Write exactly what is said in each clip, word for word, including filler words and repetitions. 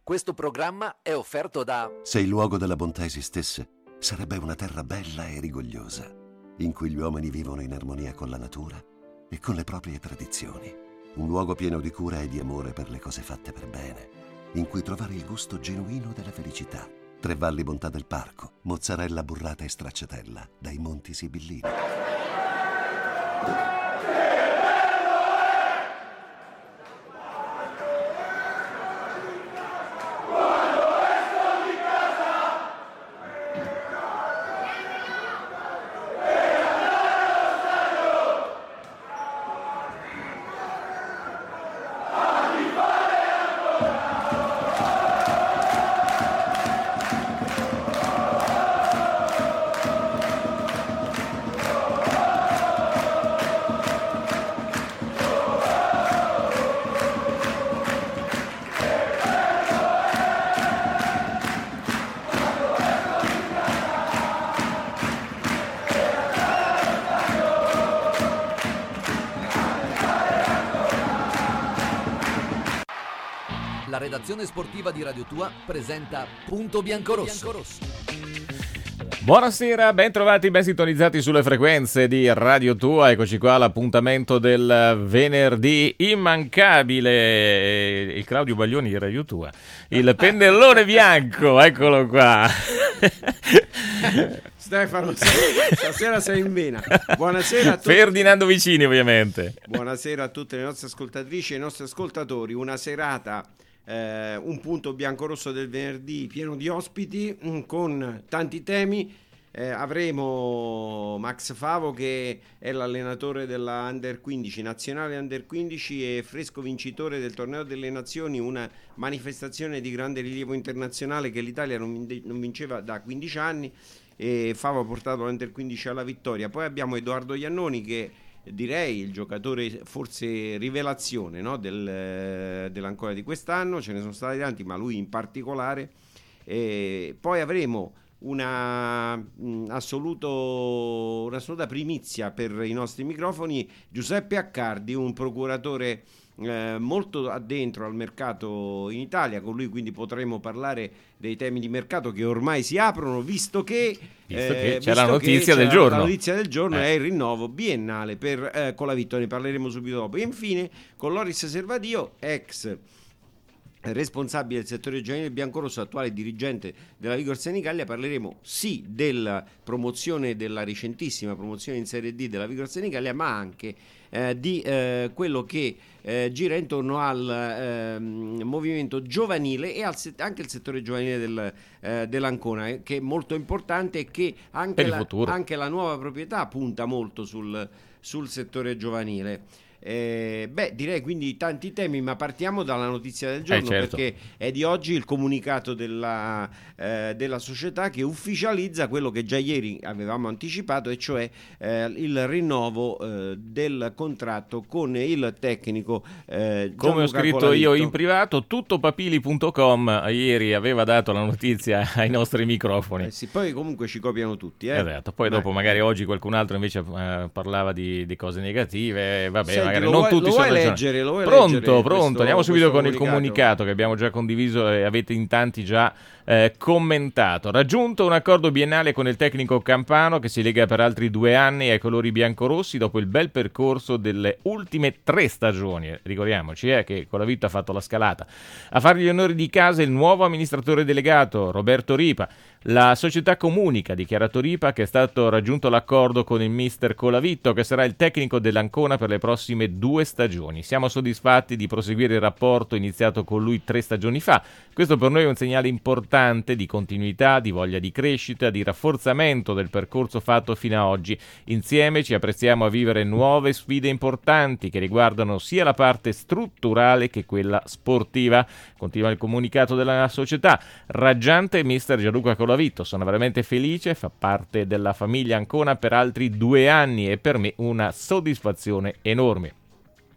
Questo programma è offerto da... Se il luogo della bontà esistesse, sarebbe una terra bella e rigogliosa, in cui gli uomini vivono in armonia con la natura e con le proprie tradizioni. Un luogo pieno di cura e di amore per le cose fatte per bene, in cui trovare il gusto genuino della felicità. Tre Valli Bontà del Parco, mozzarella burrata e stracciatella, dai Monti Sibillini. La redazione sportiva di Radio Tua presenta Punto Biancorosso. Buonasera, ben trovati, ben sintonizzati sulle frequenze di Radio Tua. Eccoci qua all'appuntamento del venerdì immancabile. Il Claudio Baglioni di Radio Tua, il pennellone bianco, eccolo qua. Stefano, stasera sei in vena. Buonasera a tutti. Ferdinando Vicini, ovviamente. Buonasera a tutte le nostre ascoltatrici e ai nostri ascoltatori. Una serata, eh, un punto biancorosso del venerdì pieno di ospiti, con tanti temi. Eh, avremo Max Favo, che è l'allenatore della Under quindici, nazionale Under quindici e fresco vincitore del Torneo delle Nazioni, una manifestazione di grande rilievo internazionale che l'Italia non, non vinceva da quindici anni. E Favo ha portato l'Under quindici alla vittoria. Poi abbiamo Edoardo Iannoni, che direi il giocatore forse rivelazione, no? Del, dell'Ancona di quest'anno. Ce ne sono stati tanti, ma lui in particolare. E poi avremo una mh, assoluto, un'assoluta primizia per i nostri microfoni: Giuseppe Accardi, un procuratore Eh, molto addentro al mercato in Italia. Con lui quindi potremo parlare dei temi di mercato che ormai si aprono, visto che, visto eh, che c'è visto la notizia che del c'è giorno. La notizia del giorno eh. è il rinnovo biennale per eh, Colavitto, ne parleremo subito dopo. E infine con Loris Servadio, ex responsabile del settore giovanile biancorosso, attuale dirigente della Vigor Senigallia, parleremo sì della promozione, della recentissima promozione in Serie D della Vigor Senigallia, ma anche eh, di eh, quello che eh, gira intorno al eh, movimento giovanile e al set- anche il settore giovanile del, eh, dell'Ancona, eh, che è molto importante e che anche la, anche la nuova proprietà punta molto sul, sul settore giovanile. Eh, beh, direi quindi tanti temi, ma partiamo dalla notizia del giorno, eh certo. perché è di oggi il comunicato della, eh, della società che ufficializza quello che già ieri avevamo anticipato, e cioè eh, il rinnovo eh, del contratto con il tecnico eh, come ho scritto Colavitto. Io in privato. Tuttopapili punto com ieri aveva dato la notizia ai nostri microfoni. Eh sì, poi comunque ci copiano tutti, eh? Esatto. Poi Beh. dopo magari oggi qualcun altro invece eh, parlava di, di cose negative. Vabbè, Senti, magari lo non vuoi, tutti lo sono vuoi ragione- leggere, lo vuoi pronto, leggere pronto. questo, Andiamo subito con comunicato. il comunicato che abbiamo già condiviso e avete in tanti già eh, commentato. Raggiunto un accordo biennale con il tecnico campano che si lega per altri due anni ai colori biancorossi dopo il bel percorso delle ultime tre stagioni. Ricordiamoci eh, che Colavitto ha fatto la scalata. A fare gli onori di casa il nuovo amministratore delegato Roberto Ripa. La società comunica, dichiarato Ripa, che è stato raggiunto l'accordo con il mister Colavitto, che sarà il tecnico dell'Ancona per le prossime due stagioni. Siamo soddisfatti di proseguire il rapporto iniziato con lui tre stagioni fa. Questo per noi è un segnale importante di continuità, di voglia di crescita, di rafforzamento del percorso fatto fino ad oggi. Insieme ci apprezziamo a vivere nuove sfide importanti che riguardano sia la parte strutturale che quella sportiva. Continua il comunicato della società. Raggiante mister Gianluca Colavitto. Sono veramente felice, fa parte della famiglia Ancona per altri due anni e per me una soddisfazione enorme.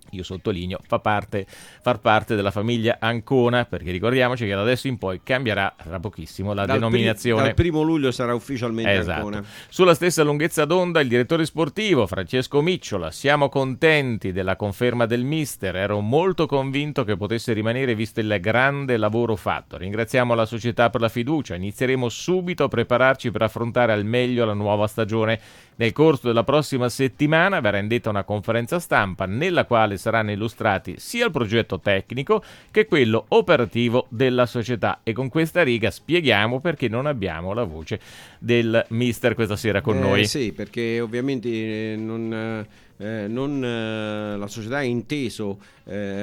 io sottolineo, fa parte, far parte della famiglia Ancona, perché ricordiamoci che da adesso in poi cambierà tra pochissimo la dal denominazione. Pri- dal primo luglio sarà ufficialmente esatto. Ancona. Sulla stessa lunghezza d'onda il direttore sportivo Francesco Micciola: siamo contenti della conferma del mister, ero molto convinto che potesse rimanere visto il grande lavoro fatto, ringraziamo la società per la fiducia, inizieremo subito a prepararci per affrontare al meglio la nuova stagione. Nel corso della prossima settimana verrà indetta una conferenza stampa nella quale saranno illustrati sia il progetto tecnico che quello operativo della società, e con questa riga spieghiamo perché non abbiamo la voce del mister questa sera con eh, noi. Sì, perché ovviamente eh, non... Eh, non, eh, la società ha inteso eh,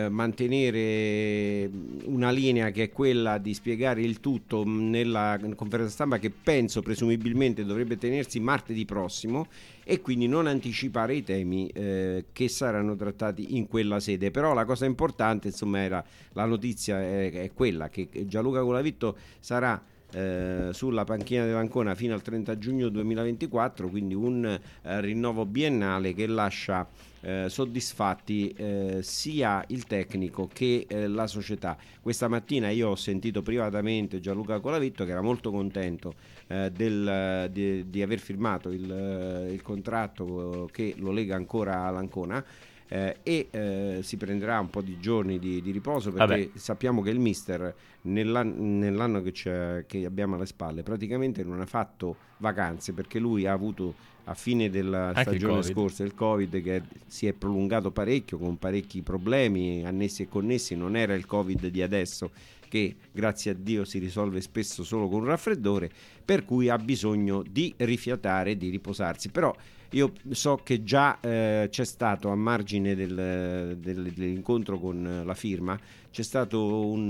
mantenere una linea che è quella di spiegare il tutto nella conferenza stampa, che penso presumibilmente dovrebbe tenersi martedì prossimo, e quindi non anticipare i temi eh, che saranno trattati in quella sede. Però la cosa importante, insomma, era la notizia è, è quella che Gianluca Colavitto sarà Eh, sulla panchina dell'Ancona fino al trenta giugno duemilaventiquattro, quindi un eh, rinnovo biennale che lascia eh, soddisfatti eh, sia il tecnico che eh, la società. Questa mattina io ho sentito privatamente Gianluca Colavitto, che era molto contento eh, del, di, di aver firmato il, il contratto che lo lega ancora all'Ancona. Eh, e eh, si prenderà un po' di giorni di, di riposo, perché Vabbè. sappiamo che il mister nell'anno, nell'anno che, c'è, che abbiamo alle spalle praticamente non ha fatto vacanze, perché lui ha avuto a fine della Anche stagione il scorsa il Covid, che si è prolungato parecchio con parecchi problemi annessi e connessi. Non era il Covid di adesso, che grazie a Dio si risolve spesso solo con un raffreddore, per cui ha bisogno di rifiatare e di riposarsi. Però io so che già eh, c'è stato, a margine del, del, dell'incontro con la firma, c'è stato un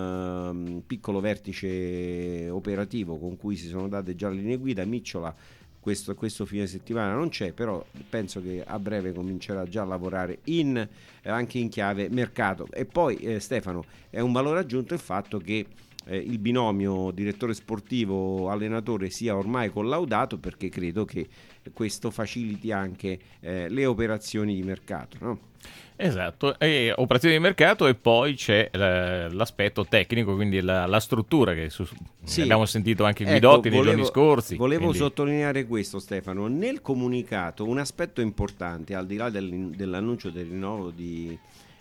uh, piccolo vertice operativo con cui si sono date già le linee guida. Micciola questo, questo fine settimana non c'è, però penso che a breve comincerà già a lavorare in, eh, anche in chiave mercato. E poi eh, Stefano, è un valore aggiunto il fatto che eh, il binomio direttore sportivo allenatore sia ormai collaudato, perché credo che questo faciliti anche eh, le operazioni di mercato, no? Esatto, e operazioni di mercato, e poi c'è eh, l'aspetto tecnico, quindi la, la struttura che su, sì. abbiamo sentito anche Ecco, Guidotti nei volevo, giorni scorsi. Volevo quindi... sottolineare questo, Stefano. Nel comunicato un aspetto importante, al di là del, dell'annuncio del rinnovo di,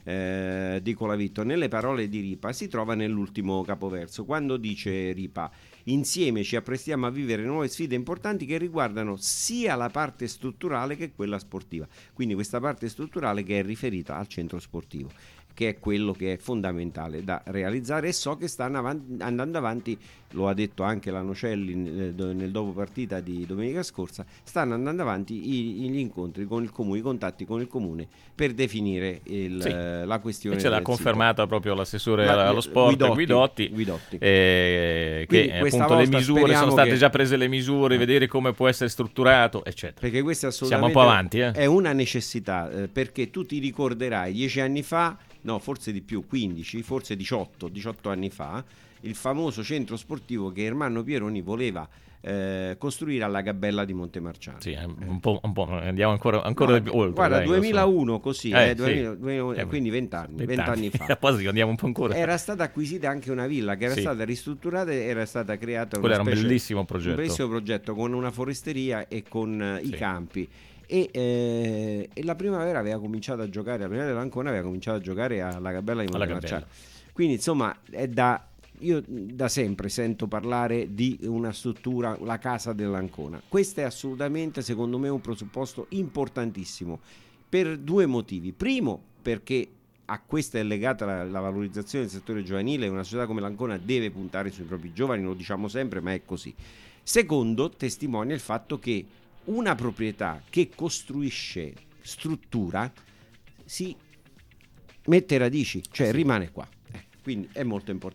eh, di Colavitto, nelle parole di Ripa si trova nell'ultimo capoverso, quando dice Ripa: insieme ci apprestiamo a vivere nuove sfide importanti che riguardano sia la parte strutturale che quella sportiva. Quindi questa parte strutturale che è riferita al centro sportivo, che è quello che è fondamentale da realizzare, e so che stanno avanti, andando avanti, lo ha detto anche la Nocelli nel, nel dopo partita di domenica scorsa, stanno andando avanti i, gli incontri con il comune, i contatti con il comune per definire il, sì. la questione. E ce l'ha confermata sito. proprio l'assessore la, allo sport Guidotti, Guidotti, Guidotti. Eh, che appunto le misure sono state che... già prese, le misure, eh. vedere come può essere strutturato, eccetera. Perché questo è assolutamente siamo un po' avanti, eh? È una necessità, eh, perché tu ti ricorderai dieci anni fa, no, forse di più, quindici, forse diciotto, diciotto anni fa, il famoso centro sportivo che Ermanno Pieroni voleva eh, costruire alla Gabella di Montemarciano. Sì, un po', un po', andiamo ancora, ancora no, più oltre. Guarda, dai, duemilauno so. così, eh, eh, duemila, sì. duemila, quindi vent'anni, vent'anni fa. Quasi andiamo un po' ancora. Era stata acquisita anche una villa che era sì. stata ristrutturata, e era stata creata Quello una era specie, un bellissimo progetto. Un bellissimo progetto con una foresteria e con sì. i campi. E, eh, e la primavera aveva cominciato a giocare, la primavera dell'Ancona aveva cominciato a giocare alla Gabella di Montemarciano. Quindi insomma è da io da sempre sento parlare di una struttura, la casa dell'Ancona. Questo è assolutamente, secondo me, un presupposto importantissimo per due motivi. Primo, perché a questa è legata la, la valorizzazione del settore giovanile. Una società come l'Ancona deve puntare sui propri giovani, lo diciamo sempre, ma è così. Secondo, testimonia il fatto che una proprietà che costruisce struttura si mette radici, cioè sì. rimane qua. Eh, quindi è molto importante.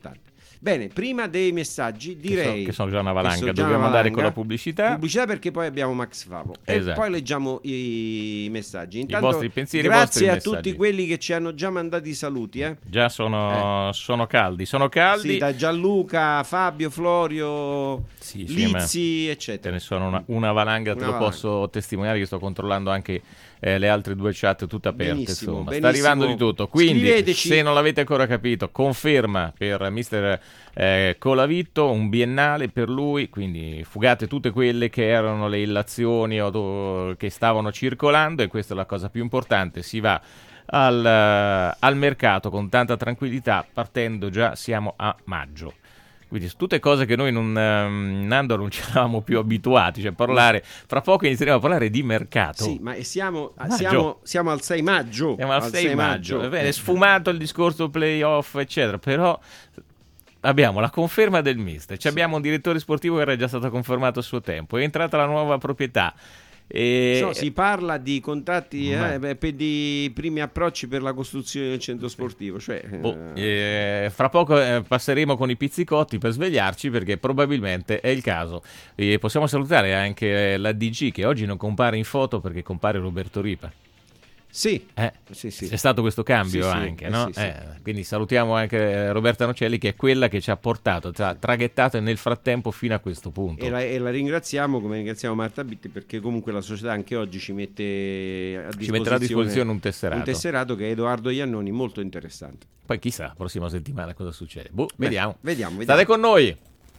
Bene, prima dei messaggi direi... Che sono, che sono già una valanga, sono già dobbiamo una andare valanga. con la pubblicità. Pubblicità perché poi abbiamo Max Favo. Esatto. E poi leggiamo i messaggi. Intanto, I vostri pensieri, grazie i a vostri tutti messaggi. quelli che ci hanno già mandato i saluti. Eh. Già sono, Eh. sono caldi, sono caldi. Sì, da Gianluca, Fabio, Florio, Sì, sì, ma Lizzi, ce eccetera. ne sono una, una valanga, te Una lo valanga. posso testimoniare che sto controllando anche eh, le altre due chat tutte aperte. Benissimo, Insomma, sta benissimo. arrivando di tutto. Quindi, Scriveteci. se non l'avete ancora capito, conferma per mister eh, Colavitto, un biennale per lui. Quindi fugate tutte quelle che erano le illazioni o do- che stavano circolando, e questa è la cosa più importante. Si va al, eh, al mercato con tanta tranquillità, partendo già, siamo a maggio. Quindi tutte cose che noi non, ehm, Nando, non ci eravamo più abituati, cioè parlare, fra poco inizieremo a parlare di mercato. Sì, ma siamo, Maggio. siamo, siamo al sei maggio. Siamo al sei maggio, è bene, sfumato il discorso playoff, eccetera, però abbiamo la conferma del mister, ci abbiamo un direttore sportivo che era già stato confermato a suo tempo, è entrata la nuova proprietà. E... No, si parla di contatti Ma- eh, beh, per di primi approcci per la costruzione del centro sportivo. Cioè, Boh, eh, eh, fra poco eh, passeremo con i pizzicotti per svegliarci, perché probabilmente è il caso. E possiamo salutare anche eh, la D G, che oggi non compare in foto perché compare Roberto Ripa. sì, Eh, sì, sì. C'è stato questo cambio Sì, sì, anche, eh, no? sì, sì. Eh, quindi salutiamo anche eh, Roberta Nocelli, che è quella che ci ha portato, ci ha traghettato nel frattempo fino a questo punto. E la, e la ringraziamo, come ringraziamo Marta Bitti, perché comunque la società anche oggi ci mette a disposizione, Ci metterà a disposizione un tesserato. un tesserato che è Edoardo Iannoni, molto interessante. Poi chissà, prossima settimana cosa succede. Boh, Beh, vediamo. vediamo, vediamo. State con noi.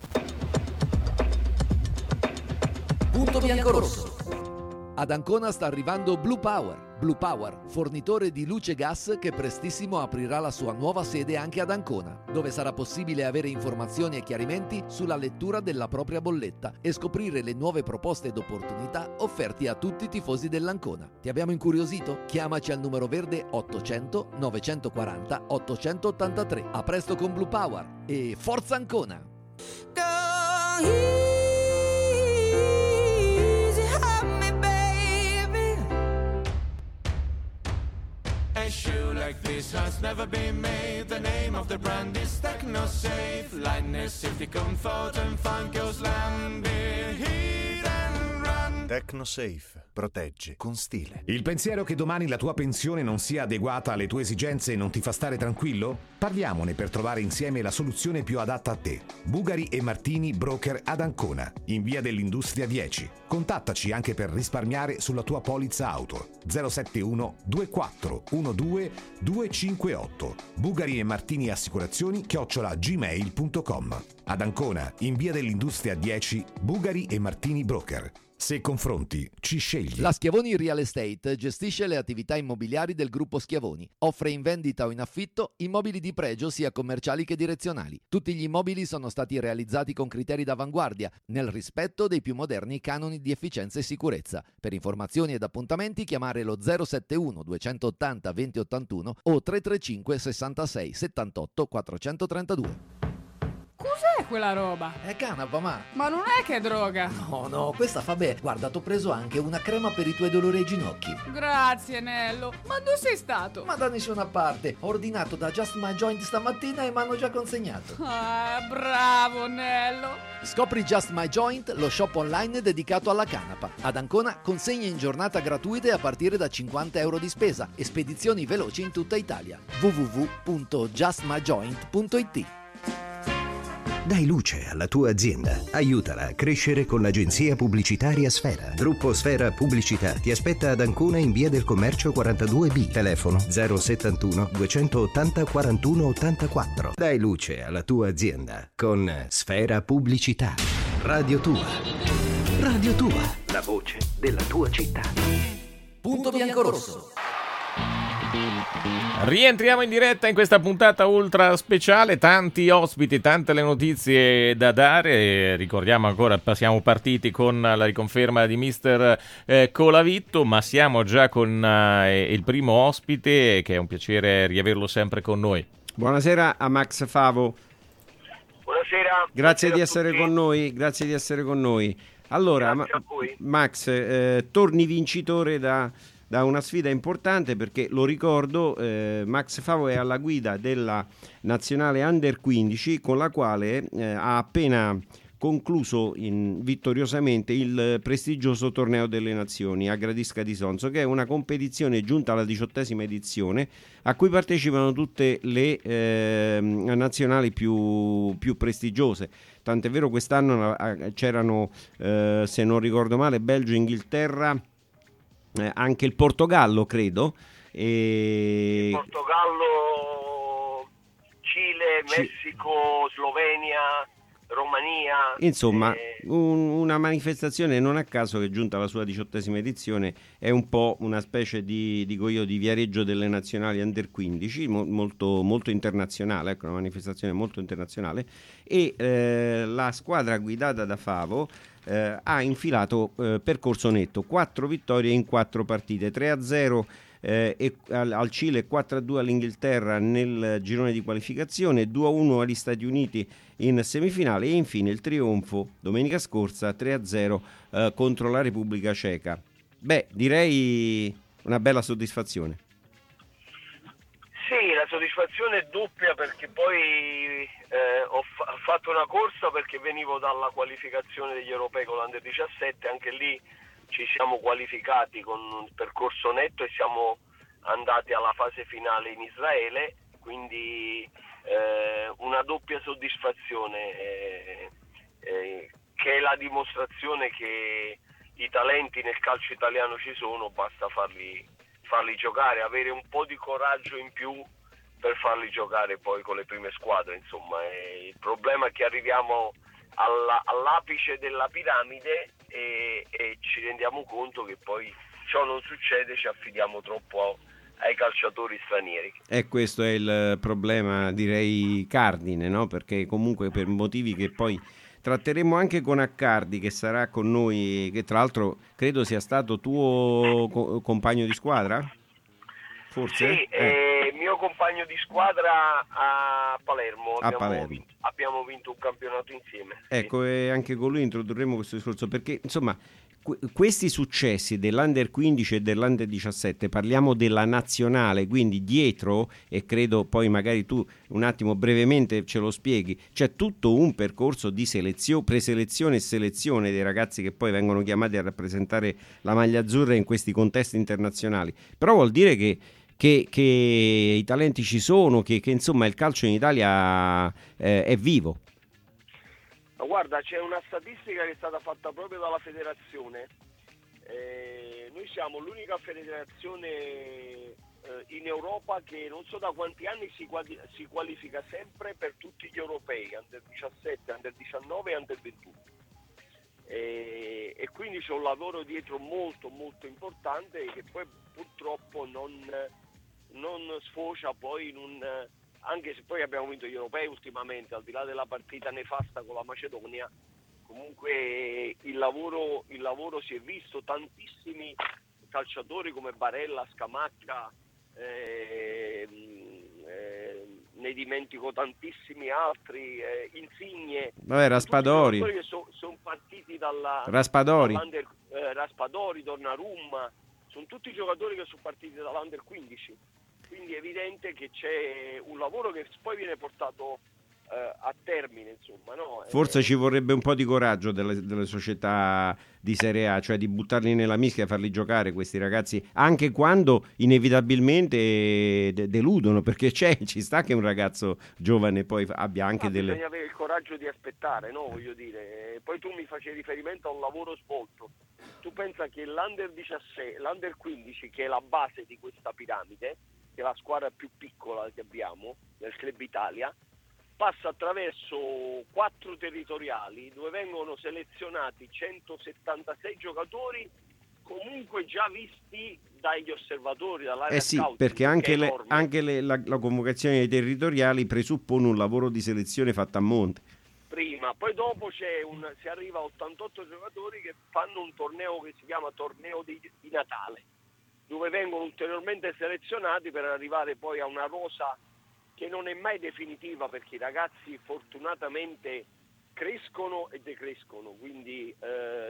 Punto bianco-rosso. Ad Ancona sta arrivando Blue Power. Blue Power, fornitore di luce gas che prestissimo aprirà la sua nuova sede anche ad Ancona, dove sarà possibile avere informazioni e chiarimenti sulla lettura della propria bolletta e scoprire le nuove proposte ed opportunità offerti a tutti i tifosi dell'Ancona. Ti abbiamo incuriosito? Chiamaci al numero verde ottocento novecentoquaranta ottocentottantatré. A presto con Blue Power e forza Ancona! A shoe like this has never been made. The name of the brand is TechnoSafe. Lightness, safety, comfort and fun goes land. Hit and run. TechnoSafe. Protegge con stile. Il pensiero che domani la tua pensione non sia adeguata alle tue esigenze non ti fa stare tranquillo? Parliamone per trovare insieme la soluzione più adatta a te. Bugari e Martini, broker ad Ancona, in via dell'Industria dieci. Contattaci anche per risparmiare sulla tua polizza auto. zero sette uno due quattro uno due due cinque otto. Bugari e Martini Assicurazioni chiocciola gmail punto com. Ad Ancona, in via dell'Industria dieci, Bugari e Martini Broker. Se confronti, ci scegli. La Schiavoni Real Estate gestisce le attività immobiliari del gruppo Schiavoni. Offre in vendita o in affitto immobili di pregio sia commerciali che direzionali. Tutti gli immobili sono stati realizzati con criteri d'avanguardia, nel rispetto dei più moderni canoni di efficienza e sicurezza. Per informazioni ed appuntamenti chiamare lo zero sette uno duecentottanta venti ottantuno o tre tre cinque sessantasei settantotto quattrocentotrentadue. Cos'è quella roba? È canapa, ma... Ma non è che è droga. No, no, questa fa bene. Guarda, t'ho preso anche una crema per i tuoi dolori ai ginocchi. Grazie, Nello. Ma dove sei stato? Ma da nessuna parte. Ho ordinato da Just My Joint stamattina e mi hanno già consegnato. Ah, bravo, Nello. Scopri Just My Joint, lo shop online dedicato alla canapa. Ad Ancona consegne in giornata gratuite a partire da cinquanta euro di spesa e spedizioni veloci in tutta Italia. w w w punto just my joint punto i t. Dai luce alla tua azienda. Aiutala a crescere con l'agenzia pubblicitaria Sfera. Gruppo Sfera Pubblicità ti aspetta ad Ancona in via del Commercio quarantadue B. Telefono zero settantuno duecentottanta quarantuno ottantaquattro. Dai luce alla tua azienda con Sfera Pubblicità. Radio Tua. Radio Tua. La voce della tua città. Punto bianco-rosso. Rientriamo in diretta in questa puntata ultra speciale, tanti ospiti, tante le notizie da dare. Ricordiamo ancora, siamo partiti con la riconferma di mister eh, Colavitto, ma siamo già con eh, il primo ospite, che è un piacere riaverlo sempre con noi. Buonasera a Max Favo. Buonasera. Grazie Buonasera di a essere tutti. con noi, grazie di essere con noi. Allora, Grazie Ma- a voi. Max, eh, torni vincitore da da una sfida importante, perché lo ricordo, eh, Max Favo è alla guida della nazionale Under quindici, con la quale eh, ha appena concluso in, vittoriosamente il prestigioso Torneo delle Nazioni a Gradisca di Sonzo, che è una competizione giunta alla diciottesima edizione, a cui partecipano tutte le eh, nazionali più, più prestigiose. Tant'è vero, quest'anno eh, c'erano, eh, se non ricordo male, Belgio, Inghilterra, eh, anche il Portogallo, credo. E... Portogallo, Cile, Messico, Slovenia, Romania. Insomma, eh... un, una manifestazione, non a caso, che giunta alla sua diciottesima edizione, è un po' una specie di, dico io, di Viareggio delle nazionali Under quindici, mo, molto, molto internazionale, ecco, una manifestazione molto internazionale, e eh, la squadra guidata da Favo eh, ha infilato eh, percorso netto, quattro vittorie in quattro partite, tre a zero Eh, e al, al Cile, quattro a due all'Inghilterra nel girone di qualificazione, due a uno agli Stati Uniti in semifinale, e infine il trionfo domenica scorsa tre a zero eh, contro la Repubblica Ceca. Beh, direi una bella soddisfazione. Sì, la soddisfazione è doppia, perché poi eh, ho fa- fatto una corsa perché venivo dalla qualificazione degli europei con l'Under diciassette, anche lì ci siamo qualificati con un percorso netto e siamo andati alla fase finale in Israele, quindi eh, una doppia soddisfazione eh, eh, che è la dimostrazione che i talenti nel calcio italiano ci sono, basta farli, farli giocare, avere un po' di coraggio in più per farli giocare poi con le prime squadre. Insomma, eh, il problema è che arriviamo alla, all'apice della piramide e, e ci rendiamo conto che poi ciò non succede, ci affidiamo troppo a, ai calciatori stranieri. E questo è il problema, direi, cardine, no? Perché comunque, per motivi che poi tratteremo anche con Accardi, che sarà con noi, che tra l'altro credo sia stato tuo co- compagno di squadra? Forse? Sì, eh. eh, mio compagno di squadra a Palermo. A abbiamo, Palermo. Vinto, abbiamo vinto un campionato insieme. Ecco, sì. E anche con lui introdurremo questo discorso, perché insomma que- questi successi dell'Under quindici e dell'Under diciassette, parliamo della nazionale, quindi dietro, e credo poi magari tu un attimo brevemente ce lo spieghi, c'è tutto un percorso di selezione, preselezione e selezione dei ragazzi che poi vengono chiamati a rappresentare la maglia azzurra in questi contesti internazionali. Però vuol dire che Che, che i talenti ci sono, che, che insomma il calcio in Italia eh, è vivo. Ma guarda, c'è una statistica che è stata fatta proprio dalla federazione. Eh, noi siamo l'unica federazione eh, in Europa che non so da quanti anni si, quali- si qualifica sempre per tutti gli europei, Under diciassette, Under diciannove e Under ventuno. E, e quindi c'è un lavoro dietro molto molto importante che poi purtroppo non, non sfocia poi in un, anche se poi abbiamo vinto gli europei ultimamente, al di là della partita nefasta con la Macedonia, comunque il lavoro, il lavoro si è visto, tantissimi calciatori come Barella, Scamacca, eh, eh, ne dimentico tantissimi altri, eh, Insigne, Vabbè, Raspadori, che sono son partiti dalla Raspadori. dall'Under, eh, Raspadori, Donnarumma, sono tutti giocatori che sono partiti dall'Under quindici, quindi è evidente che c'è un lavoro che poi viene portato eh, a termine, insomma, no? Forse eh, ci vorrebbe un po' di coraggio delle, delle società di Serie A, cioè di buttarli nella mischia e farli giocare questi ragazzi, anche quando inevitabilmente de- deludono, perché c'è, ci sta che un ragazzo giovane poi abbia anche ma delle... bisogna avere il coraggio di aspettare, no? Voglio dire, poi tu mi facevi riferimento a un lavoro svolto, tu pensa che l'Under diciassette, l'Under quindici, che è la base di questa piramide, che è la squadra più piccola che abbiamo nel Club Italia, passa attraverso quattro territoriali dove vengono selezionati centosettantasei giocatori comunque già visti dagli osservatori, dall'area Eh sì, scout, perché anche, è le, enorme. anche le, la, la convocazione dei territoriali presuppone un lavoro di selezione fatto a monte. Prima, poi dopo c'è un, si arriva a ottantotto giocatori che fanno un torneo che si chiama torneo di, di Natale, dove vengono ulteriormente selezionati per arrivare poi a una rosa che non è mai definitiva, perché i ragazzi fortunatamente crescono e decrescono, quindi eh,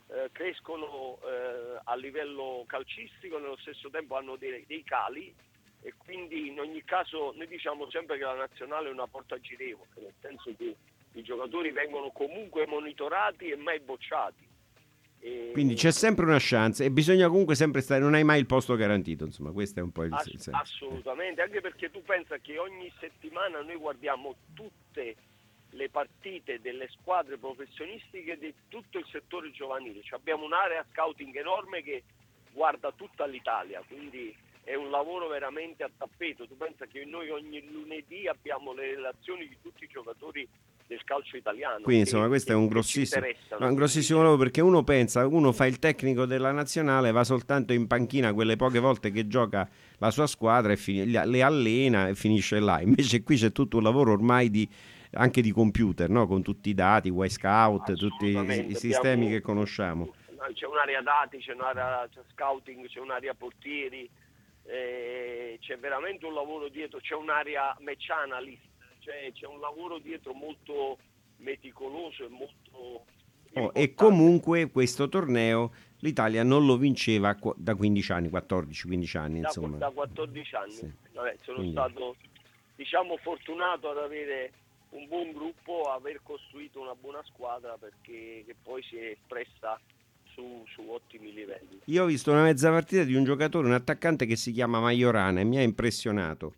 eh, crescono eh, a livello calcistico, nello stesso tempo hanno dei, dei cali, e quindi in ogni caso noi diciamo sempre che la nazionale è una porta girevole, nel senso che i giocatori vengono comunque monitorati e mai bocciati. E quindi c'è sempre una chance e bisogna comunque sempre stare, non hai mai il posto garantito, insomma, questo è un po' il, ass- il senso. Assolutamente, anche perché tu pensa che ogni settimana noi guardiamo tutte le partite delle squadre professionistiche di tutto il settore giovanile, cioè abbiamo un'area scouting enorme che guarda tutta l'Italia, quindi è un lavoro veramente a tappeto. Tu pensa che noi ogni lunedì abbiamo le relazioni di tutti i giocatori del calcio italiano. Quindi insomma che, questo che, è un che grossissimo, interessano. no, un grossissimo lavoro, perché uno pensa, uno fa il tecnico della nazionale, va soltanto in panchina quelle poche volte che gioca la sua squadra e fin- le allena e finisce là. Invece qui c'è tutto un lavoro ormai di, anche di computer, no? Con tutti i dati, Y-Scout, tutti i, i sistemi Abbiamo, che conosciamo. C'è un'area dati, c'è un'area c'è scouting, c'è un'area portieri, eh, c'è veramente un lavoro dietro, c'è un'area match analyst, cioè c'è un lavoro dietro molto meticoloso e molto oh, e comunque questo torneo l'Italia non lo vinceva qu- da quindici anni, quattordici quindici anni, da, insomma. da quattordici anni. Sì. Vabbè, sono Quindi... stato diciamo fortunato ad avere un buon gruppo, aver costruito una buona squadra, perché che poi si è espressa su, su ottimi livelli. Io ho visto una mezza partita di un giocatore, un attaccante che si chiama Majorana, e mi ha impressionato.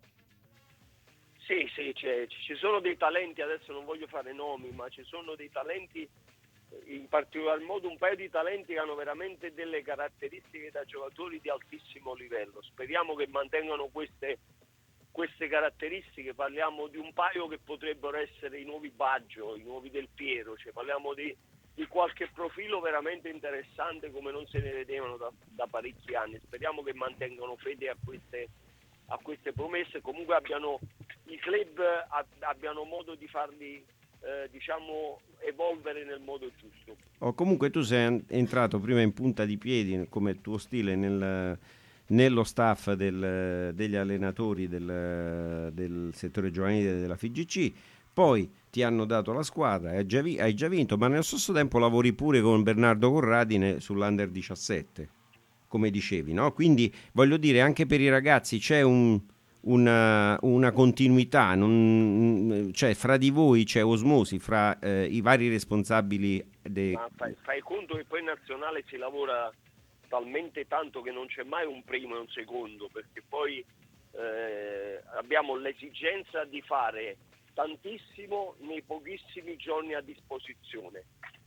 Sì, sì, c'è, ci sono dei talenti, adesso non voglio fare nomi, ma ci sono dei talenti, in particolar modo un paio di talenti che hanno veramente delle caratteristiche da giocatori di altissimo livello. Speriamo che mantengano queste, queste caratteristiche. Parliamo di un paio che potrebbero essere i nuovi Baggio, i nuovi Del Piero, cioè parliamo di, di qualche profilo veramente interessante come non se ne vedevano da, da parecchi anni. Speriamo che mantengano fede a queste, a queste promesse, comunque abbiano i club abbiano modo di farli eh, diciamo evolvere nel modo giusto. Oh, comunque tu sei entrato prima in punta di piedi come tuo stile nel, nello staff del, degli allenatori del, del settore giovanile della F I G C, poi ti hanno dato la squadra, hai già, hai già vinto, ma nello stesso tempo lavori pure con Bernardo Corradi sull'Under diciassette, come dicevi, no? Quindi voglio dire, anche per i ragazzi c'è un Una, una continuità, non, cioè fra di voi c'è osmosi fra eh, i vari responsabili. De... Ma fai, fai conto che poi in nazionale si lavora talmente tanto che non c'è mai un primo e un secondo, perché poi eh, abbiamo l'esigenza di fare tantissimo nei pochissimi giorni a disposizione.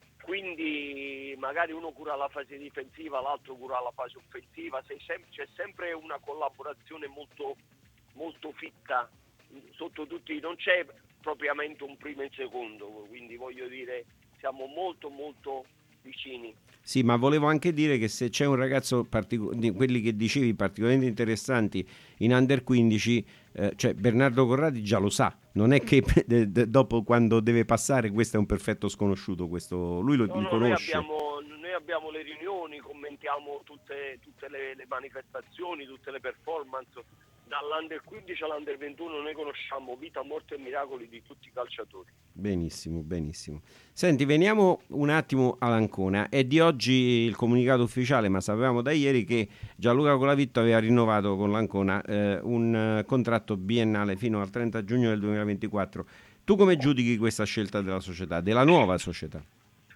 Quindi magari uno cura la fase difensiva, l'altro cura la fase offensiva, sei sem- c'è sempre una collaborazione molto molto fitta sotto tutti, non c'è propriamente un primo e un secondo, quindi voglio dire siamo molto molto vicini. Sì, ma volevo anche dire che se c'è un ragazzo partico- di quelli che dicevi particolarmente interessanti in under quindici, eh, cioè Bernardo Corradi già lo sa, non è che d- d- dopo quando deve passare questo è un perfetto sconosciuto, questo lui lo no, no, conosce. Noi abbiamo, noi abbiamo le riunioni, commentiamo tutte, tutte le, le manifestazioni, tutte le performance. Dall'Under quindici all'Under ventuno noi conosciamo vita, morte e miracoli di tutti i calciatori. Benissimo, benissimo. Senti, veniamo un attimo all'Ancona. È di oggi il comunicato ufficiale, ma sapevamo da ieri che Gianluca Colavitto aveva rinnovato con l'Ancona eh, un uh, contratto biennale fino al trenta giugno del duemilaventiquattro. Tu come giudichi questa scelta della società, della nuova società?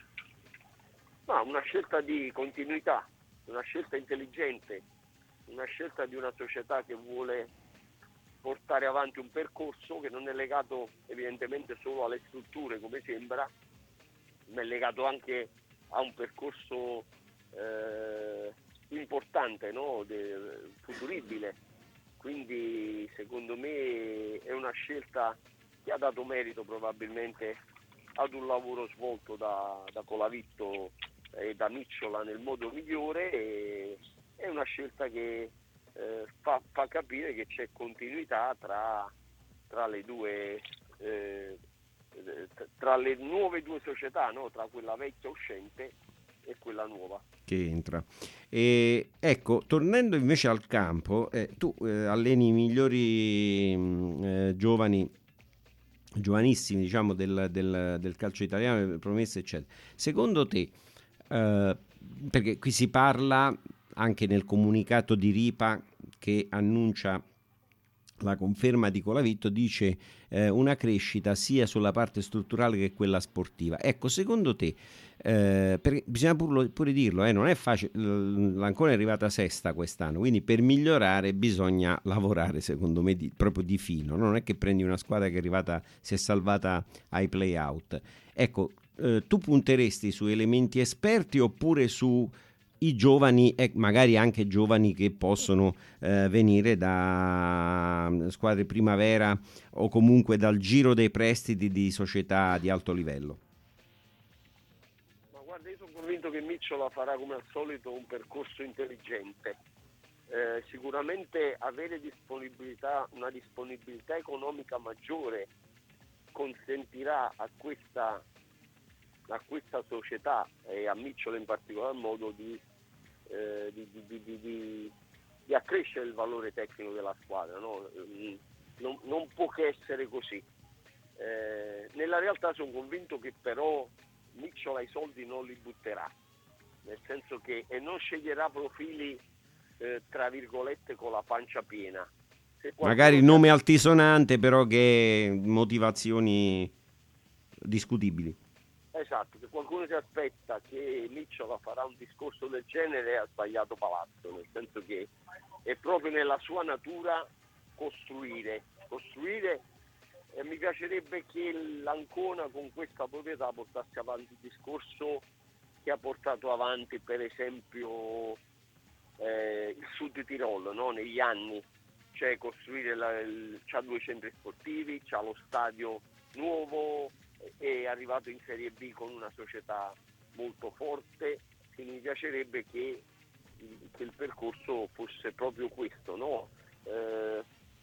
Ma una scelta di continuità, una scelta intelligente, una scelta di una società che vuole portare avanti un percorso che non è legato evidentemente solo alle strutture come sembra, ma è legato anche a un percorso eh, importante, no? De, futuribile. Quindi secondo me è una scelta che ha dato merito probabilmente ad un lavoro svolto da, da Colavitto e da Micciola nel modo migliore, e è una scelta che eh, fa, fa capire che c'è continuità tra, tra le due eh, tra le nuove due società, no? Tra quella vecchia uscente e quella nuova che entra. E ecco, tornando invece al campo, eh, tu eh, alleni i migliori mh, eh, giovani giovanissimi diciamo del, del, del calcio italiano, promesse eccetera. Secondo te eh, perché qui si parla anche nel comunicato di Ripa che annuncia la conferma di Colavitto, dice eh, una crescita sia sulla parte strutturale che quella sportiva. Ecco, secondo te, eh, perché bisogna pure, pure dirlo, eh, non è facile, l'Ancona è arrivata sesta quest'anno, quindi per migliorare bisogna lavorare, secondo me, di, proprio di fino. Non è che prendi una squadra che è arrivata, si è salvata ai play-out. Ecco, eh, tu punteresti su elementi esperti oppure su i giovani e magari anche giovani che possono eh, venire da squadre primavera o comunque dal giro dei prestiti di società di alto livello? Ma guarda, io sono convinto che Micciola farà come al solito un percorso intelligente. Eh, sicuramente avere disponibilità, una disponibilità economica maggiore consentirà a questa a questa società e a Micciola in particolar modo di, eh, di, di, di, di, di, di accrescere il valore tecnico della squadra, no? non, non può che essere così. Eh, nella realtà sono convinto che però Micciola i soldi non li butterà, nel senso che e non sceglierà profili eh, tra virgolette con la pancia piena. Se magari il nome altisonante però che motivazioni discutibili. Esatto, se qualcuno si aspetta che Micciola farà un discorso del genere ha sbagliato palazzo, nel senso che è proprio nella sua natura costruire, costruire e mi piacerebbe che l'Ancona con questa proprietà portasse avanti il discorso che ha portato avanti per esempio eh, il Sud Tirolo, no? Negli anni, cioè costruire la, il, c'ha due centri sportivi, c'ha lo stadio nuovo, è arrivato in Serie B con una società molto forte, quindi mi piacerebbe che, che il percorso fosse proprio questo, no? Eh,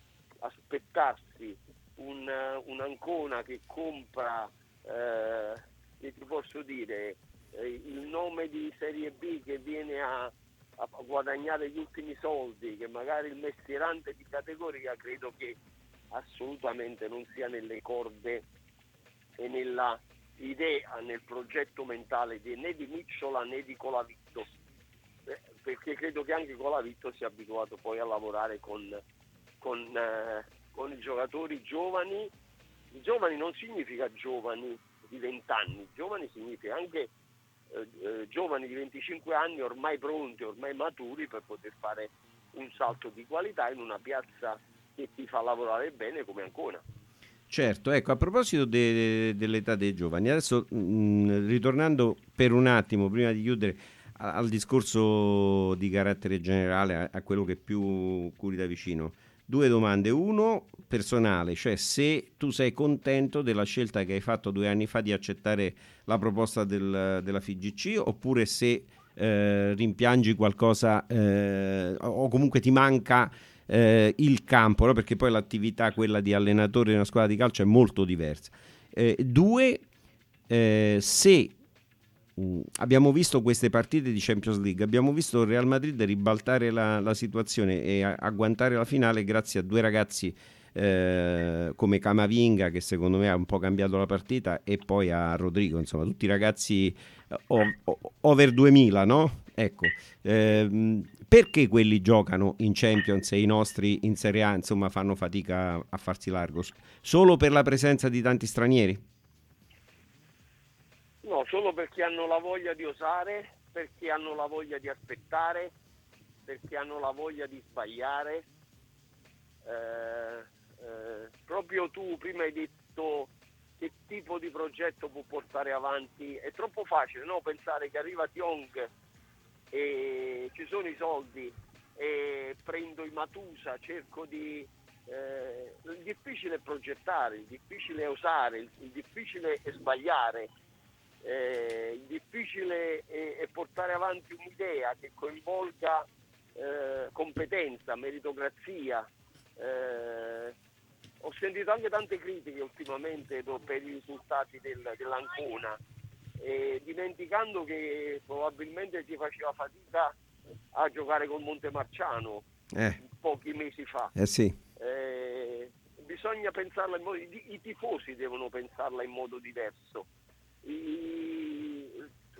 aspettarsi un, un'Ancona che compra, eh, che ti posso dire, eh, il nome di Serie B che viene a, a guadagnare gli ultimi soldi, che magari il mestierante di categoria, credo che assolutamente non sia nelle corde e nella idea, nel progetto mentale di, né di Micciola né di Colavitto, eh, perché credo che anche Colavitto sia abituato poi a lavorare con, con, eh, con i giocatori giovani. I giovani non significa giovani di vent'anni, giovani significa anche eh, eh, giovani di venticinque anni ormai pronti, ormai maturi per poter fare un salto di qualità in una piazza che ti fa lavorare bene come Ancona. Certo, ecco, a proposito de, de, dell'età dei giovani, adesso mh, ritornando per un attimo, prima di chiudere, a, al discorso di carattere generale, a, a quello che più curi da vicino, due domande. Uno, personale, cioè se tu sei contento della scelta che hai fatto due anni fa di accettare la proposta del, della F I G C, oppure se eh, rimpiangi qualcosa eh, o comunque ti manca Eh, il campo, no? Perché poi l'attività, quella di allenatore di una squadra di calcio, è molto diversa. Eh, due, eh, se mh, abbiamo visto queste partite di Champions League, abbiamo visto il Real Madrid ribaltare la, la situazione e a, agguantare la finale grazie a due ragazzi eh, come Camavinga, che secondo me ha un po' cambiato la partita, e poi a Rodrigo, insomma tutti ragazzi eh, over duemila, no? Ecco, ehm, perché quelli giocano in Champions e i nostri in Serie A insomma fanno fatica a farsi largo? Solo per la presenza di tanti stranieri? No, solo perché hanno la voglia di osare, perché hanno la voglia di aspettare, perché hanno la voglia di sbagliare. Eh, eh, proprio tu prima hai detto che tipo di progetto può portare avanti. È troppo facile, no? Pensare che arriva Tiong e ci sono i soldi e prendo i Matusa, cerco di eh, il difficile è progettare, il difficile è osare, il, il difficile è sbagliare, eh, il difficile è, è portare avanti un'idea che coinvolga eh, competenza, meritocrazia. Eh, ho sentito anche tante critiche ultimamente per i risultati del, dell'Ancona, Eh, dimenticando che probabilmente si faceva fatica a giocare col Montemarciano eh. pochi mesi fa. Eh sì. Eh, bisogna pensarla in modo, i, i tifosi devono pensarla in modo diverso. I,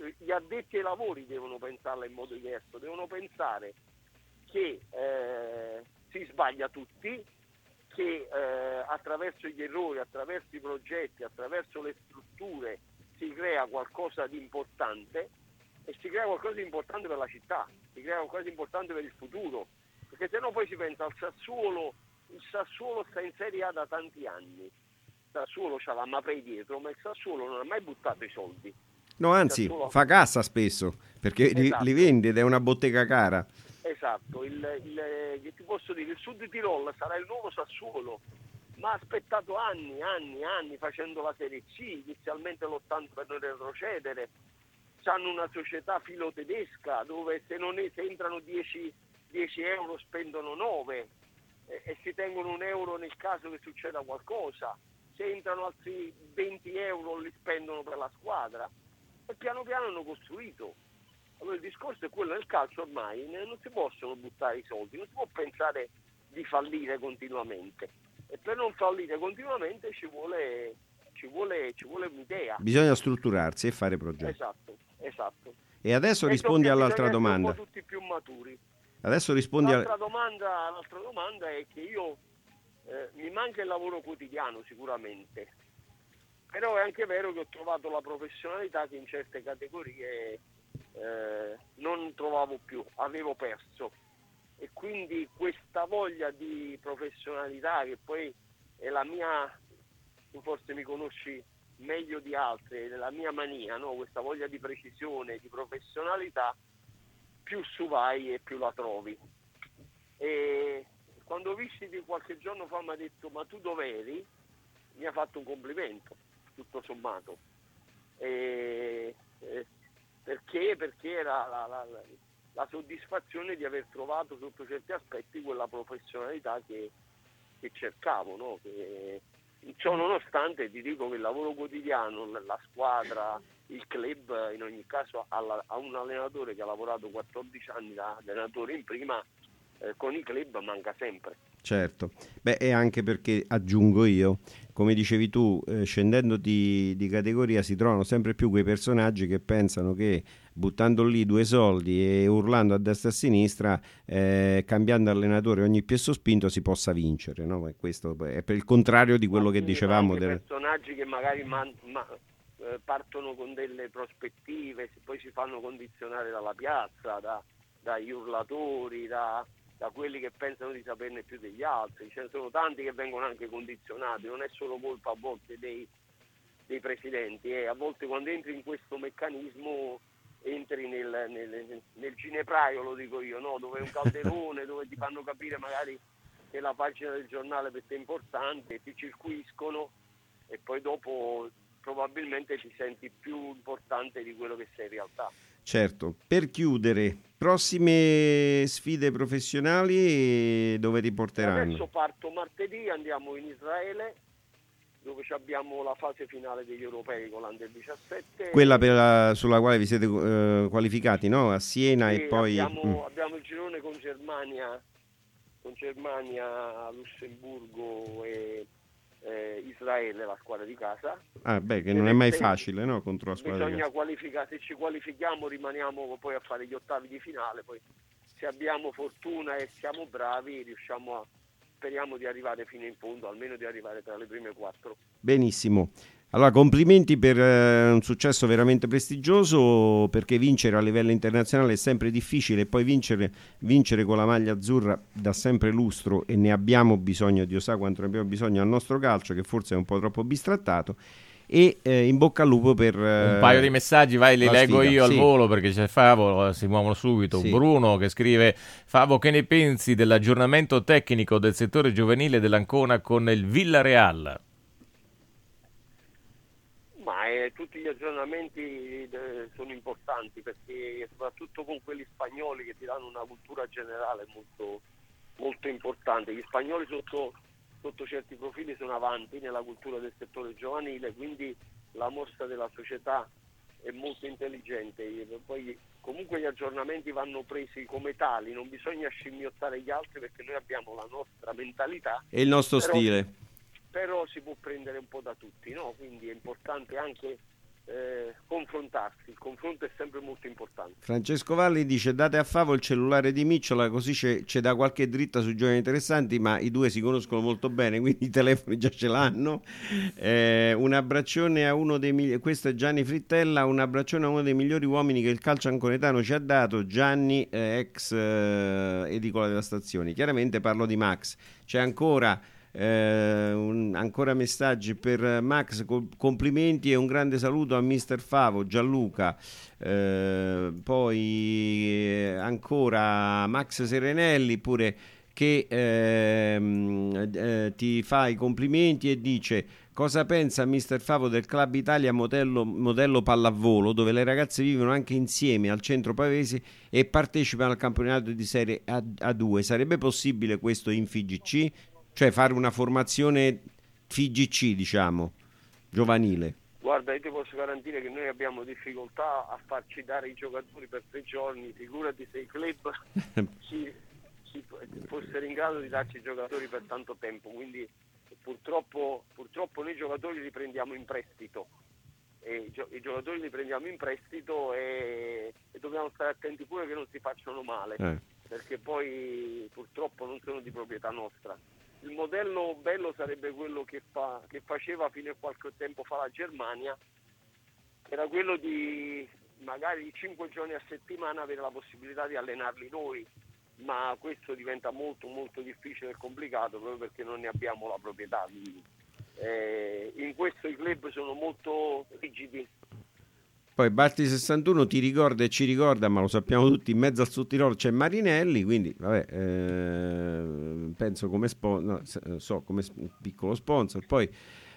gli addetti ai lavori devono pensarla in modo diverso, devono pensare che eh, si sbaglia tutti, che eh, attraverso gli errori, attraverso i progetti, attraverso le strutture si crea qualcosa di importante e si crea qualcosa di importante per la città, si crea qualcosa di importante per il futuro, perché se no poi si pensa al Sassuolo, il Sassuolo sta in Serie A da tanti anni, il Sassuolo c'ha la Mapei dietro, ma il Sassuolo non ha mai buttato i soldi. No, anzi, Sassuolo... fa cassa spesso, perché esatto. li, li vende ed è una bottega cara. Esatto, il, il, che ti posso dire, il Sud Tirol sarà il nuovo Sassuolo, ma ha aspettato anni, anni, anni facendo la Serie C, inizialmente lottando per non retrocedere. Hanno una società filo tedesca dove se, non è, se entrano dieci euro spendono nove e, e si tengono un euro nel caso che succeda qualcosa, se entrano altri venti euro li spendono per la squadra e piano piano hanno costruito. Allora il discorso è quello, nel calcio ormai non si possono buttare i soldi, non si può pensare di fallire continuamente e per non fallire continuamente ci vuole, ci vuole, ci vuole un'idea. Bisogna strutturarsi e fare progetti. Esatto, esatto. E adesso e rispondi all'altra domanda. Un po' tutti più maturi. Adesso rispondi l'altra al... domanda, l'altra domanda è che io eh, mi manca il lavoro quotidiano sicuramente, però è anche vero che ho trovato la professionalità che in certe categorie eh, non trovavo più, avevo perso e quindi questa voglia di professionalità che poi è la mia, tu forse mi conosci meglio di altri, è la mia mania, no? Questa voglia di precisione, di professionalità, più su vai e più la trovi. E quando Visciti qualche giorno fa mi ha detto ma tu dov'eri? Mi ha fatto un complimento, tutto sommato. E, e, perché? Perché era la, la, la, la soddisfazione di aver trovato sotto certi aspetti quella professionalità che, che cercavo, no? Che, ciò nonostante ti dico che il lavoro quotidiano, la squadra, il club, in ogni caso ha un allenatore che ha lavorato quattordici anni da allenatore in prima, eh, con i club manca sempre. Certo, beh, e anche perché aggiungo io, come dicevi tu, eh, scendendo di, di categoria si trovano sempre più quei personaggi che pensano che buttando lì due soldi e urlando a destra e a sinistra, eh, cambiando allenatore ogni piè sospinto si possa vincere, no? Questo è per il contrario di quello ma che dicevamo. Del... personaggi che magari man, ma, eh, partono con delle prospettive, poi si fanno condizionare dalla piazza, da, dagli urlatori, da... da quelli che pensano di saperne più degli altri, ce ne sono tanti che vengono anche condizionati, non è solo colpa a volte dei, dei presidenti, e eh. a volte quando entri in questo meccanismo entri nel, nel, nel ginepraio, lo dico io, no? Dove è un calderone, dove ti fanno capire magari che la pagina del giornale per te è importante, ti circuiscono e poi dopo probabilmente ti senti più importante di quello che sei in realtà. Certo, per chiudere, prossime sfide professionali dove ti porteranno? Adesso parto martedì, andiamo in Israele, dove abbiamo la fase finale degli europei con l'Under diciassette. Quella per la, sulla quale vi siete uh, qualificati, no? A Siena sì, e poi... Abbiamo, mm. abbiamo il girone con Germania, con Germania, Lussemburgo e... Eh, Israele, la squadra di casa. Ah, beh, che non è mai facile, no? Contro la squadra bisogna di casa. qualificare, se ci qualifichiamo rimaniamo poi a fare gli ottavi di finale, poi se abbiamo fortuna e siamo bravi riusciamo a, speriamo di arrivare fino in fondo, almeno di arrivare tra le prime quattro. Benissimo. Allora, complimenti per eh, un successo veramente prestigioso, perché vincere a livello internazionale è sempre difficile e poi vincere, vincere con la maglia azzurra dà sempre lustro e ne abbiamo bisogno, Dio sa quanto ne abbiamo bisogno al nostro calcio, che forse è un po' troppo bistrattato. E eh, in bocca al lupo per eh, un paio di messaggi, vai, li leggo sfida. io al Sì. volo perché c'è Favo, si muovono subito. Sì. Bruno che scrive: Favo, che ne pensi dell'aggiornamento tecnico del settore giovanile dell'Ancona con il Villarreal? Ma eh, tutti gli aggiornamenti eh, sono importanti, perché soprattutto con quelli spagnoli che ti danno una cultura generale molto, molto importante. Gli spagnoli sotto, sotto certi profili sono avanti nella cultura del settore giovanile, quindi la mossa della società è molto intelligente. Poi comunque gli aggiornamenti vanno presi come tali, non bisogna scimmiottare gli altri perché noi abbiamo la nostra mentalità e il nostro però, stile. Però si può prendere un po' da tutti, no? Quindi è importante anche eh, confrontarsi. Il confronto è sempre molto importante. Francesco Valli dice: date a Favo il cellulare di Micciola, così c'è, c'è da qualche dritta su giovani interessanti, ma i due si conoscono molto bene, quindi i telefoni già ce l'hanno. Eh, un abbraccione a uno dei migliori, questo è Gianni Frittella, un abbraccione a uno dei migliori uomini che il calcio anconetano ci ha dato, Gianni, eh, ex eh, edicola della stazione. Chiaramente parlo di Max. C'è ancora Eh, un, ancora messaggi per Max, co- complimenti e un grande saluto a mister Favo, Gianluca. Eh, poi eh, ancora Max Serenelli pure che ehm, eh, ti fa i complimenti e dice: cosa pensa mister Favo del Club Italia modello, modello pallavolo, dove le ragazze vivono anche insieme al centro pavese e partecipano al campionato di serie A, A2? Sarebbe possibile questo in F I G C? Cioè fare una formazione F I G C, diciamo, giovanile. Guarda, io ti posso garantire che noi abbiamo difficoltà a farci dare i giocatori per tre giorni, figurati se i club si, si fossero in grado di darci i giocatori per tanto tempo, quindi purtroppo, purtroppo noi i giocatori li prendiamo in prestito, e i giocatori li prendiamo in prestito e, e dobbiamo stare attenti pure che non si facciano male, eh. perché poi purtroppo non sono di proprietà nostra. Il modello bello sarebbe quello che, fa, che faceva fino a qualche tempo fa la Germania, era quello di magari cinque giorni a settimana avere la possibilità di allenarli noi, ma questo diventa molto molto difficile e complicato proprio perché non ne abbiamo la proprietà. Quindi, eh, in questo i club sono molto rigidi. Poi Batti sessantuno ti ricorda e ci ricorda, ma lo sappiamo tutti, in mezzo al Sud Tirolo c'è Marinelli, quindi vabbè, eh, penso come sponsor, no, so come piccolo sponsor. Poi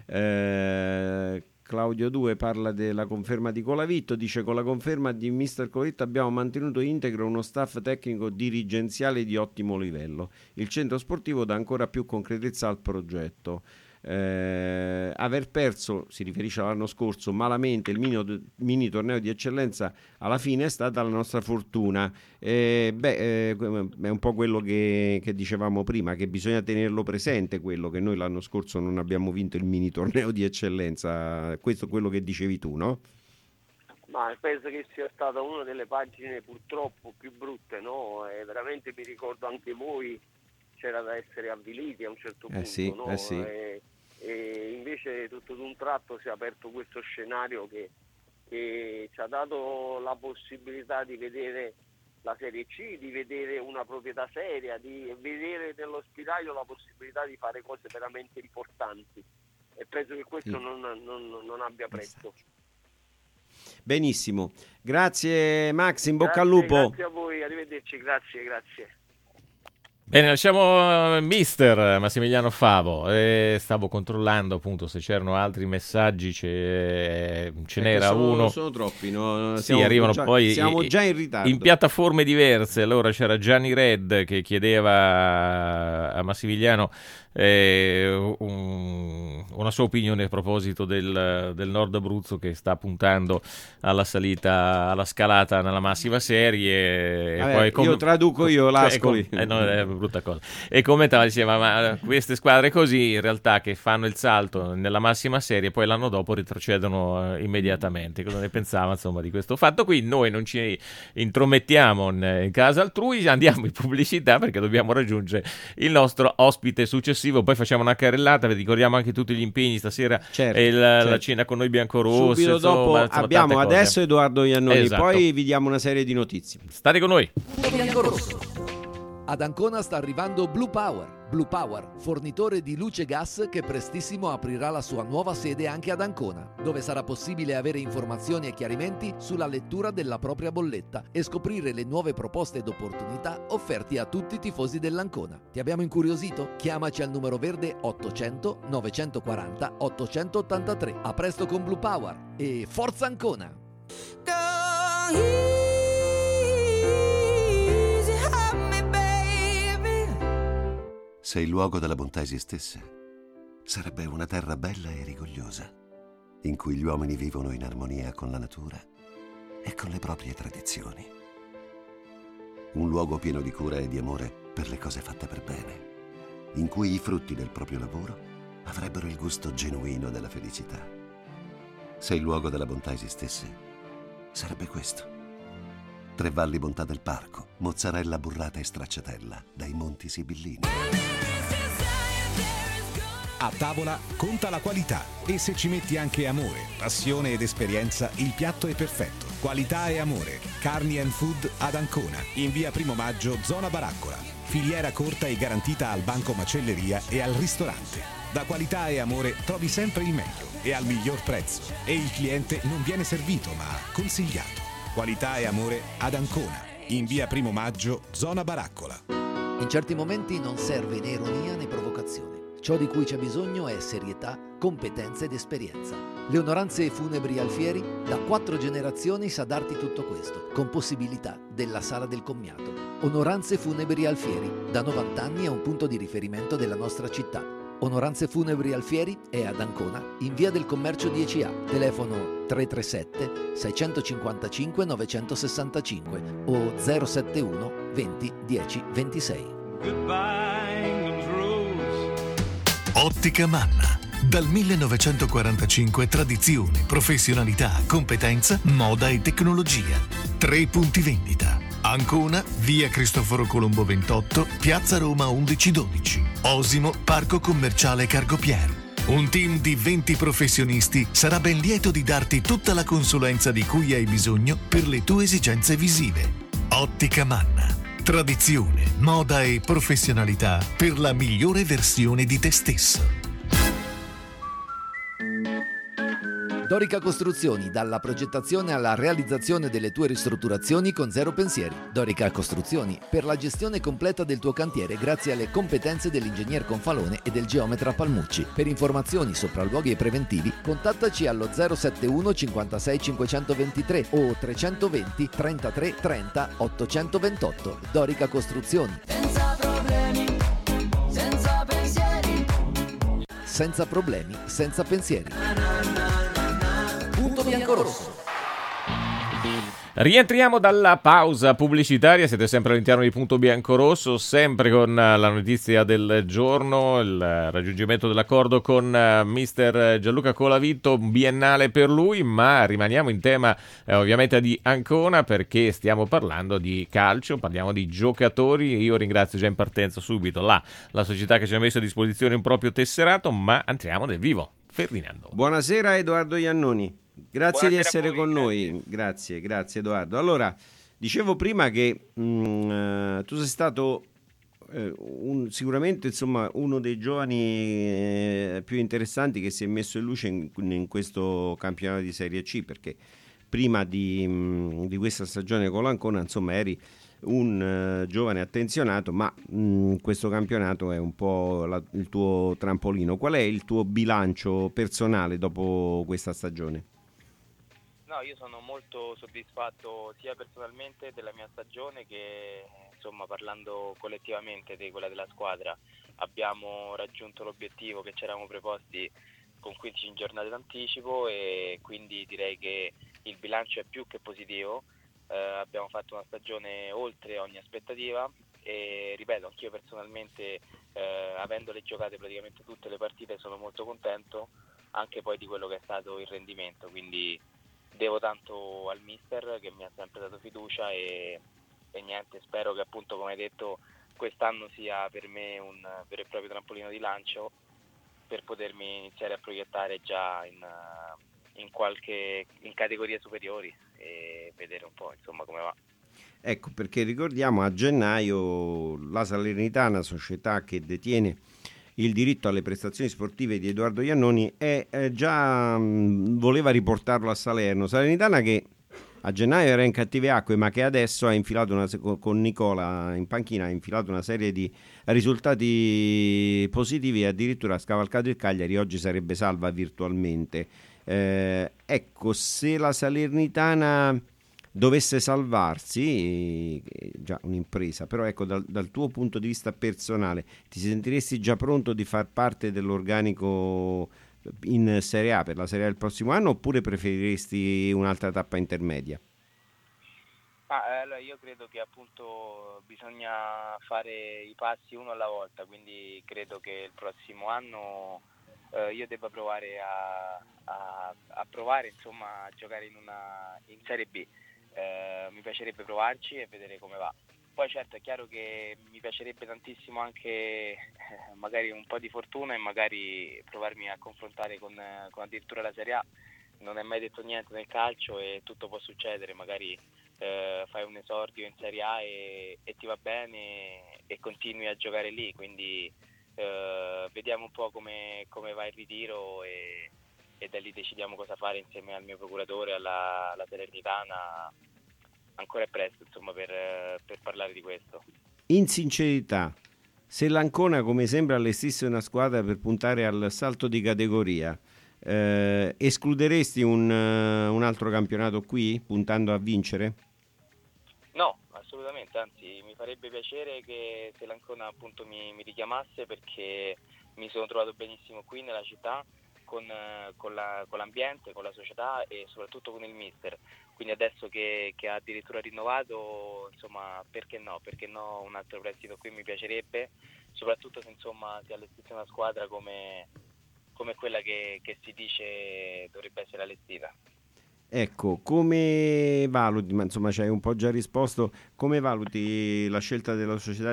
eh, Claudio due parla della conferma di Colavitto, dice: con la conferma di mister Colavitto abbiamo mantenuto integro uno staff tecnico dirigenziale di ottimo livello. Il centro sportivo dà ancora più concretezza al progetto. Eh, aver perso, si riferisce all'anno scorso, malamente il mini, mini torneo di eccellenza alla fine è stata la nostra fortuna. Eh, beh, eh, è un po' quello che, che dicevamo prima, che bisogna tenerlo presente, quello che noi l'anno scorso non abbiamo vinto il mini torneo di eccellenza. Questo è quello che dicevi tu, no? Ma penso che sia stata una delle pagine purtroppo più brutte, no? E veramente mi ricordo anche voi c'era da essere avviliti a un certo punto, eh sì, no? eh sì. E, e invece tutto d'un tratto si è aperto questo scenario che, che ci ha dato la possibilità di vedere la Serie C, di vedere una proprietà seria, di vedere nello spiraglio la possibilità di fare cose veramente importanti, e penso che questo sì. non, non, non abbia prezzo. Benissimo, grazie Max, in bocca grazie, al lupo. Grazie a voi, arrivederci, grazie, grazie. Bene, lasciamo mister Massimiliano Favo. Eh, stavo controllando appunto se c'erano altri messaggi, ce, ce n'era sono, uno. Sono troppi, no? Sì, siamo arrivano già, poi siamo già in ritardo. In piattaforme diverse. Allora c'era Gianni Red che chiedeva a Massimiliano eh, un, una sua opinione a proposito del, del Nord Abruzzo, che sta puntando alla salita, alla scalata nella massima serie. Vabbè, e poi com- io traduco io l'Ascoli. Cioè, com- eh, no, è brutta cosa. E commentava, diceva: ma queste squadre così in realtà che fanno il salto nella massima serie poi l'anno dopo retrocedono eh, immediatamente. Cosa ne pensava insomma di questo fatto qui? Noi non ci intromettiamo in, in casa altrui, andiamo in pubblicità perché dobbiamo raggiungere il nostro ospite successivo, poi facciamo una carrellata, vi ricordiamo anche tutti gli impegni stasera, certo, e la, certo. la cena con noi biancorossi. Subito insomma, dopo insomma, abbiamo adesso Edoardo Iannoni, esatto. Poi vi diamo una serie di notizie. State con noi. Biancorosso. Ad Ancona sta arrivando Blue Power. Blue Power, fornitore di luce e gas che prestissimo aprirà la sua nuova sede anche ad Ancona, dove sarà possibile avere informazioni e chiarimenti sulla lettura della propria bolletta e scoprire le nuove proposte ed opportunità offerti a tutti i tifosi dell'Ancona. Ti abbiamo incuriosito? Chiamaci al numero verde ottocento novecentoquaranta ottocentottantatré. A presto con Blue Power e forza Ancona! Se il luogo della bontà esistesse, sarebbe una terra bella e rigogliosa, in cui gli uomini vivono in armonia con la natura e con le proprie tradizioni. Un luogo pieno di cura e di amore per le cose fatte per bene, in cui i frutti del proprio lavoro avrebbero il gusto genuino della felicità. Se il luogo della bontà esistesse, sarebbe questo. Tre Valli Bontà del Parco, mozzarella burrata e stracciatella dai Monti Sibillini. A tavola conta la qualità e se ci metti anche amore, passione ed esperienza, il piatto è perfetto. Qualità e amore. Carni and Food ad Ancona, in via Primo Maggio, zona Baraccola. Filiera corta e garantita al banco macelleria e al ristorante. Da qualità e amore trovi sempre il meglio e al miglior prezzo. E il cliente non viene servito ma consigliato. Qualità e amore ad Ancona, in via Primo Maggio, zona Baraccola. In certi momenti non serve né ironia né provocazione. Ciò di cui c'è bisogno è serietà, competenza ed esperienza. Le Onoranze Funebri Alfieri da quattro generazioni sa darti tutto questo, con possibilità della Sala del Commiato. Onoranze Funebri Alfieri, da novanta anni è un punto di riferimento della nostra città. Onoranze Funebri Alfieri è ad Ancona, in via del Commercio dieci A, telefono tre tre sette sei cinque nove sei cinque o zero sette uno venti dieci ventisei. Ottica Manna. Dal millenovecentoquarantacinque tradizione, professionalità, competenza, moda e tecnologia. Tre punti vendita. Ancona, via Cristoforo Colombo ventotto, piazza Roma undici dodici. Osimo, parco commerciale Cargopier. Un team di venti professionisti sarà ben lieto di darti tutta la consulenza di cui hai bisogno per le tue esigenze visive. Ottica Manna. Tradizione, moda e professionalità per la migliore versione di te stesso. Dorica Costruzioni, dalla progettazione alla realizzazione delle tue ristrutturazioni con zero pensieri. Dorica Costruzioni, per la gestione completa del tuo cantiere grazie alle competenze dell'ingegner Confalone e del geometra Palmucci. Per informazioni, sopralluoghi e preventivi, contattaci allo zero sette uno cinquantasei cinquecentoventitré o trecentoventi trentatré trenta ottocentoventotto. Dorica Costruzioni. Senza problemi, senza pensieri. Senza problemi, senza pensieri. Punto biancorosso. Rientriamo dalla pausa pubblicitaria, siete sempre all'interno di Punto Biancorosso, sempre con la notizia del giorno, il raggiungimento dell'accordo con mister Gianluca Colavito, biennale per lui, ma rimaniamo in tema eh, ovviamente di Ancona perché stiamo parlando di calcio, parliamo di giocatori. Io ringrazio già in partenza subito la, la società che ci ha messo a disposizione un proprio tesserato, ma entriamo nel vivo. Ferdinando. Buonasera Edoardo Iannoni. Grazie Buonasera di essere voi, con grazie. noi, grazie, grazie Edoardo. Allora, dicevo prima che mh, eh, tu sei stato eh, un, sicuramente insomma, uno dei giovani eh, più interessanti che si è messo in luce in, in questo campionato di Serie C, perché prima di, mh, di questa stagione con l'Ancona insomma eri un uh, giovane attenzionato, ma mh, questo campionato è un po' la, il tuo trampolino. Qual è il tuo bilancio personale dopo questa stagione? No, io sono molto soddisfatto sia personalmente della mia stagione che, insomma, parlando collettivamente di quella della squadra. Abbiamo raggiunto l'obiettivo che ci eravamo preposti con quindici giornate d'anticipo e quindi direi che il bilancio è più che positivo. Eh, abbiamo fatto una stagione oltre ogni aspettativa e ripeto, anch'io personalmente eh, avendole giocate praticamente tutte le partite sono molto contento anche poi di quello che è stato il rendimento, quindi devo tanto al mister che mi ha sempre dato fiducia e, e niente, spero che appunto come hai detto quest'anno sia per me un vero e proprio trampolino di lancio per potermi iniziare a proiettare già in, in qualche in categorie superiori e vedere un po' insomma come va. Ecco, perché ricordiamo a gennaio la Salernitana, società che detiene il diritto alle prestazioni sportive di Edoardo Iannoni, è, è già mh, voleva riportarlo a Salerno. Salernitana che a gennaio era in cattive acque, ma che adesso ha infilato una, con Nicola in panchina ha infilato una serie di risultati positivi e addirittura ha scavalcato il Cagliari. Oggi sarebbe salva virtualmente. Eh, ecco, se la Salernitana dovesse salvarsi, è già un'impresa, però ecco, dal, dal tuo punto di vista personale ti sentiresti già pronto di far parte dell'organico in Serie A per la Serie A del prossimo anno oppure preferiresti un'altra tappa intermedia? Ah, allora io credo che appunto bisogna fare i passi uno alla volta, quindi credo che il prossimo anno eh, io debba provare a, a, a provare insomma a giocare in una in Serie B. Eh, mi piacerebbe provarci e vedere come va. Poi certo è chiaro che mi piacerebbe tantissimo anche eh, magari un po' di fortuna e magari provarmi a confrontare con, con addirittura la Serie A. Non è mai detto niente nel calcio e tutto può succedere, magari eh, fai un esordio in Serie A e, e ti va bene e continui a giocare lì, quindi eh, vediamo un po' come, come va il ritiro e, e da lì decidiamo cosa fare insieme al mio procuratore, alla, alla Salernitana. Ancora è presto insomma per, per parlare di questo. In sincerità, se l'Ancona, come sembra, allestisse una squadra per puntare al salto di categoria, eh, escluderesti un, uh, un altro campionato qui, puntando a vincere? No, assolutamente, anzi mi farebbe piacere che se l'Ancona appunto mi, mi richiamasse, perché mi sono trovato benissimo qui nella città, con, con, la, con l'ambiente, con la società e soprattutto con il mister. Quindi adesso che, che ha addirittura rinnovato, insomma, perché no? Perché no, un altro prestito qui mi piacerebbe, soprattutto se insomma si allestisse una squadra come, come quella che, che si dice dovrebbe essere allestita. Ecco, come valuti, ma insomma ci hai un po' già risposto, come valuti la scelta della società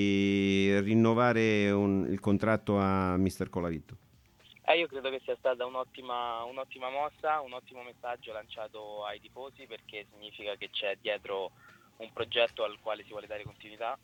di rinnovare un, il contratto a mister Colavitto? Eh, io credo che sia stata un'ottima, un'ottima mossa, un ottimo messaggio lanciato ai tifosi, perché significa che c'è dietro un progetto al quale si vuole dare continuità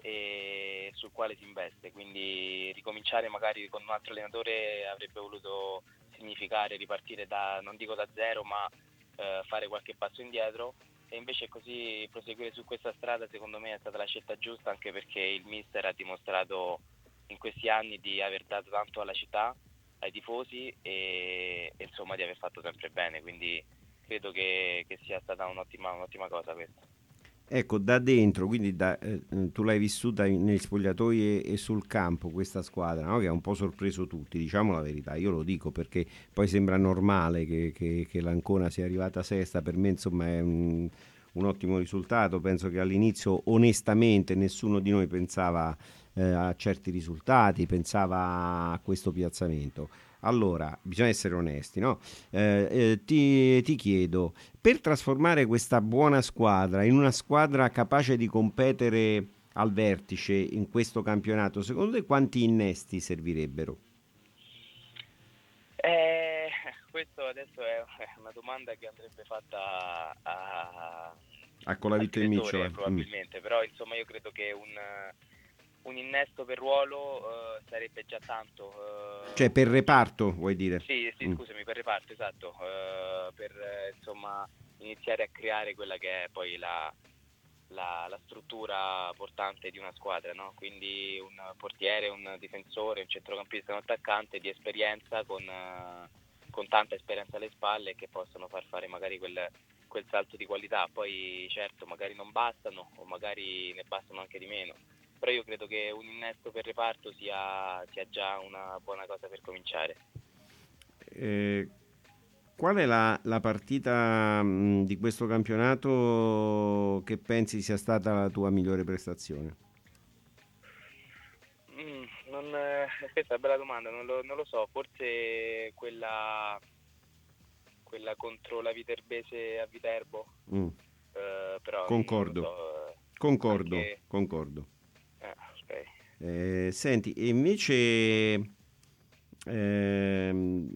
e sul quale si investe, quindi ricominciare magari con un altro allenatore avrebbe voluto significare ripartire da, non dico da zero, ma eh, fare qualche passo indietro, e invece così proseguire su questa strada secondo me è stata la scelta giusta, anche perché il mister ha dimostrato in questi anni di aver dato tanto alla città, ai tifosi e, e insomma di aver fatto sempre bene, quindi credo che, che sia stata un'ottima, un'ottima cosa questa. Ecco, da dentro, quindi da, eh, tu l'hai vissuta in, negli spogliatoi e, e sul campo questa squadra, no? Che ha un po' sorpreso tutti, diciamo la verità, io lo dico perché poi sembra normale che, che, che l'Ancona sia arrivata sesta, per me insomma è un, un ottimo risultato, penso che all'inizio onestamente nessuno di noi pensava eh, a certi risultati, pensava a questo piazzamento. Allora, bisogna essere onesti, no? Eh, eh, ti, ti chiedo, per trasformare questa buona squadra in una squadra capace di competere al vertice in questo campionato, secondo te quanti innesti servirebbero? Eh, questo adesso è una domanda che andrebbe fatta a, a Colavitto e Micciola, probabilmente, mm. però insomma io credo che un... un innesto per ruolo uh, sarebbe già tanto. Uh, cioè per reparto vuoi dire? Sì, sì, mm. scusami, per reparto, esatto, uh, per uh, insomma iniziare a creare quella che è poi la, la, la struttura portante di una squadra, no? Quindi un portiere, un difensore, un centrocampista, un attaccante di esperienza con, uh, con tanta esperienza alle spalle, che possono far fare magari quel, quel salto di qualità. Poi certo magari non bastano o magari ne bastano anche di meno, però io credo che un innesto per reparto sia, sia già una buona cosa per cominciare. Eh, qual è la, la partita mh, di questo campionato che pensi sia stata la tua migliore prestazione? Mm, non, eh, questa è una bella domanda, non lo, non lo so, forse quella, quella contro la Viterbese a Viterbo. Mm. Eh, però concordo, non lo so, concordo, anche... concordo. Eh, okay. Eh, senti, e invece ehm,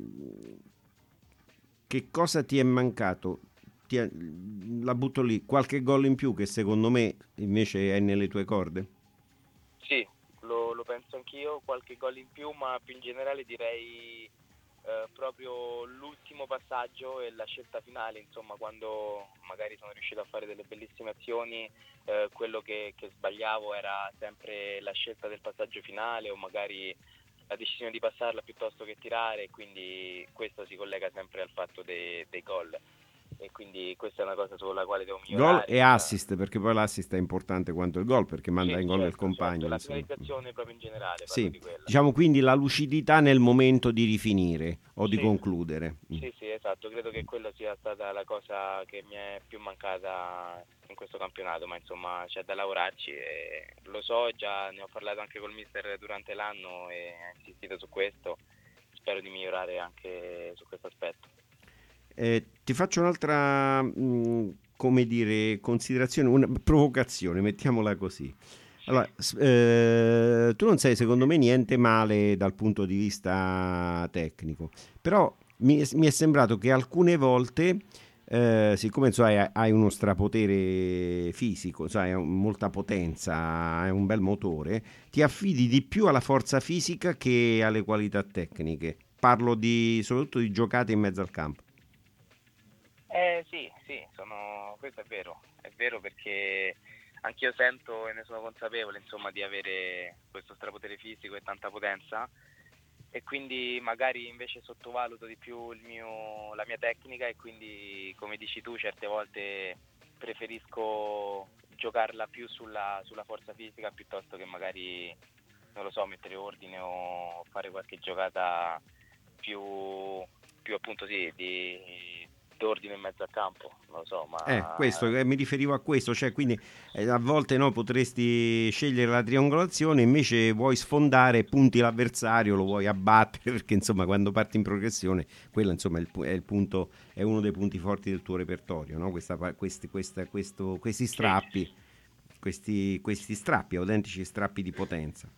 che cosa ti è mancato? Ti è, la butto lì, qualche gol in più che secondo me invece è nelle tue corde? Sì, lo, lo penso anch'io, qualche gol in più, ma più in generale direi eh, proprio l'ultimo passaggio e la scelta finale, insomma, quando magari sono riuscito a fare delle bellissime azioni, eh, quello che, che sbagliavo era sempre la scelta del passaggio finale o magari la decisione di passarla piuttosto che tirare, quindi questo si collega sempre al fatto dei, dei gol. E quindi questa è una cosa sulla quale devo migliorare. Gol e assist, perché poi l'assist è importante quanto il gol, perché manda sì, in gol certo, il compagno. Certo, la insomma. finalizzazione proprio in generale. Sì, di quella. diciamo quindi la lucidità nel momento di rifinire o sì. di concludere. Sì, sì, esatto, credo che quella sia stata la cosa che mi è più mancata in questo campionato, ma insomma c'è da lavorarci e lo so, già ne ho parlato anche col mister durante l'anno e ha insistito su questo. spero di migliorare anche su questo aspetto. Eh, ti faccio un'altra, mh, come dire, considerazione, una provocazione, mettiamola così. Allora, eh, tu non sei secondo me niente male dal punto di vista tecnico, però mi, mi è sembrato che alcune volte, eh, siccome insomma, hai, hai uno strapotere fisico, sai, hai molta potenza, hai un bel motore, ti affidi di più alla forza fisica che alle qualità tecniche. Parlo di, soprattutto di giocate in mezzo al campo. Eh sì, sì, sono, questo è vero, è vero perché anch'io sento e ne sono consapevole insomma di avere questo strapotere fisico e tanta potenza e quindi magari invece sottovaluto di più il mio, la mia tecnica e quindi come dici tu certe volte preferisco giocarla più sulla, sulla forza fisica piuttosto che magari non lo so mettere ordine o fare qualche giocata più, più appunto sì di d'ordine in mezzo al campo, non lo so, ma eh, questo eh, mi riferivo a questo, cioè quindi eh, a volte no, potresti scegliere la triangolazione, invece vuoi sfondare, punti l'avversario, lo vuoi abbattere, perché insomma quando parti in progressione, quello insomma è il, è il punto, è uno dei punti forti del tuo repertorio, no? Questa, questi, questa, questo, questi strappi, questi, questi strappi, autentici strappi di potenza.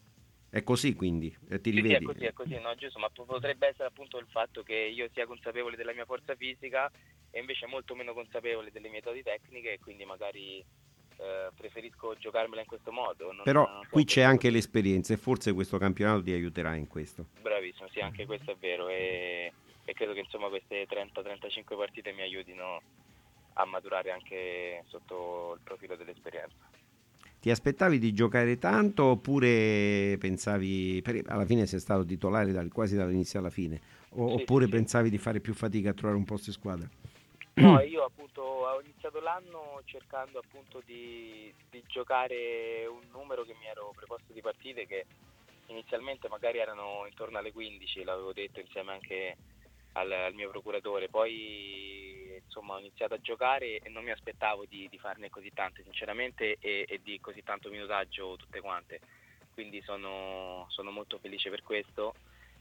È così quindi, eh, ti rivedi? Sì, è così, è così, no, giusto, ma potrebbe essere appunto il fatto che io sia consapevole della mia forza fisica e invece molto meno consapevole delle mie doti tecniche e quindi magari eh, preferisco giocarmela in questo modo. Non, Però non qui c'è anche l'esperienza e forse questo campionato ti aiuterà in questo. Bravissimo, sì, anche questo è vero e, e credo che insomma queste trenta trentacinque partite mi aiutino a maturare anche sotto il profilo dell'esperienza. Ti aspettavi di giocare tanto oppure pensavi, per, alla fine sei stato titolare dal, quasi dall'inizio alla fine, o, sì, oppure sì, pensavi di fare più fatica a trovare un posto in squadra? No, io appunto ho iniziato l'anno cercando appunto di, di giocare un numero che mi ero preposto di partite che inizialmente magari erano intorno alle quindici, l'avevo detto insieme anche al, al mio procuratore, poi insomma ho iniziato a giocare e non mi aspettavo di, di farne così tante sinceramente e, e di così tanto minutaggio tutte quante, quindi sono, sono molto felice per questo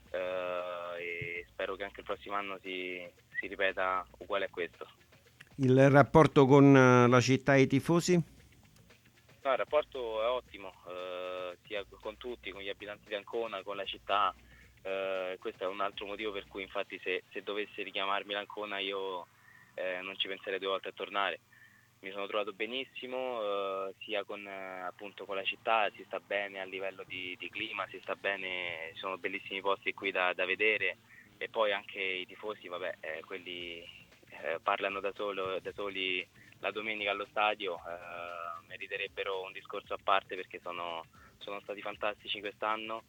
eh, e spero che anche il prossimo anno si, si ripeta uguale a questo. Il rapporto con la città e i tifosi? No, il rapporto è ottimo, eh, sia con tutti, con gli abitanti di Ancona, con la città. Uh, questo è un altro motivo per cui infatti se, se dovesse richiamarmi l'Ancona io eh, non ci penserei due volte a tornare. Mi sono trovato benissimo uh, sia con uh, appunto con la città, si sta bene a livello di, di clima, si sta bene, ci sono bellissimi posti qui da, da vedere e poi anche i tifosi, vabbè, eh, quelli eh, parlano da, solo, da soli la domenica allo stadio, eh, meriterebbero un discorso a parte perché sono, sono stati fantastici quest'anno.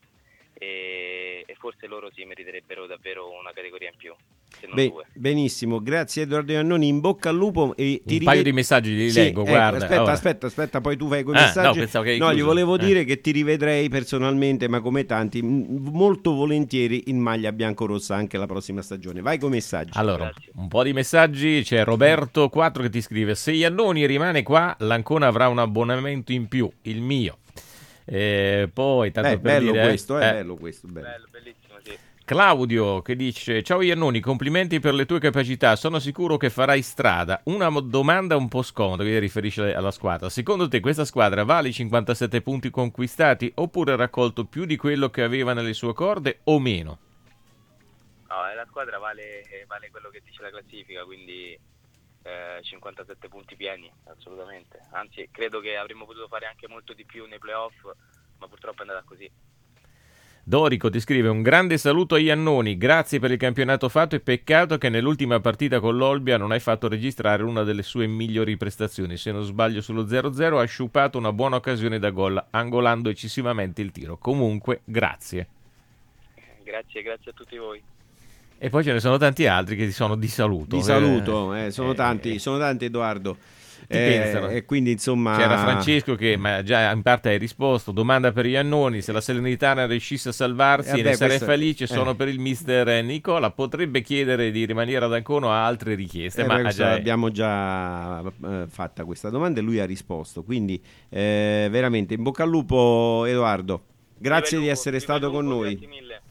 E, e forse loro si meriterebbero davvero una categoria in più, se non Beh, due. Benissimo, grazie Edoardo Iannoni, in bocca al lupo e ti un rive- paio di messaggi li sì, leggo, ecco, guarda. aspetta, ora. aspetta, aspetta, poi tu vai con i ah, messaggi. No, pensavo che no gli volevo eh. dire che ti rivedrei personalmente, ma come tanti, m- molto volentieri in maglia biancorossa anche la prossima stagione. Vai con i messaggi. Allora, Grazie. un po' di messaggi. C'è Roberto quattro che ti scrive: se Iannoni rimane qua, l'Ancona avrà un abbonamento in più, il mio. E poi tanto Beh, per bello dire, questo, è eh, bello questo, bello. Bello, bellissimo, sì. Claudio che dice: ciao Iannoni, complimenti per le tue capacità, sono sicuro che farai strada. Una mo- domanda un po' scomoda che riferisce alla squadra: secondo te questa squadra vale i cinquantasette punti conquistati oppure ha raccolto più di quello che aveva nelle sue corde o meno? No, la squadra vale, vale quello che dice la classifica, quindi eh, cinquantasette punti pieni, assolutamente. Anzi, credo che avremmo potuto fare anche molto di più nei playoff, ma purtroppo è andata così. Dorico ti scrive: un grande saluto a Iannoni, grazie per il campionato fatto e peccato che nell'ultima partita con l'Olbia non hai fatto registrare una delle sue migliori prestazioni, se non sbaglio sullo zero zero ha sciupato una buona occasione da gol angolando eccessivamente il tiro. Comunque grazie. Grazie, grazie a tutti voi. E poi ce ne sono tanti altri che ti sono di saluto. Di saluto, eh, sono eh, tanti, sono tanti Edoardo. Eh, e quindi insomma c'era Francesco che ma già in parte hai risposto. Domanda per Iannoni: se la Salernitana riuscisse a salvarsi eh, beh, ne sarei questo... felice. Sono eh. per il mister Nicola. Potrebbe chiedere di rimanere ad Ancona o altre richieste, eh, ma già abbiamo già eh, fatta questa domanda e lui ha risposto, quindi eh, veramente in bocca al lupo Edoardo, grazie di essere stato con noi. Grazie mille.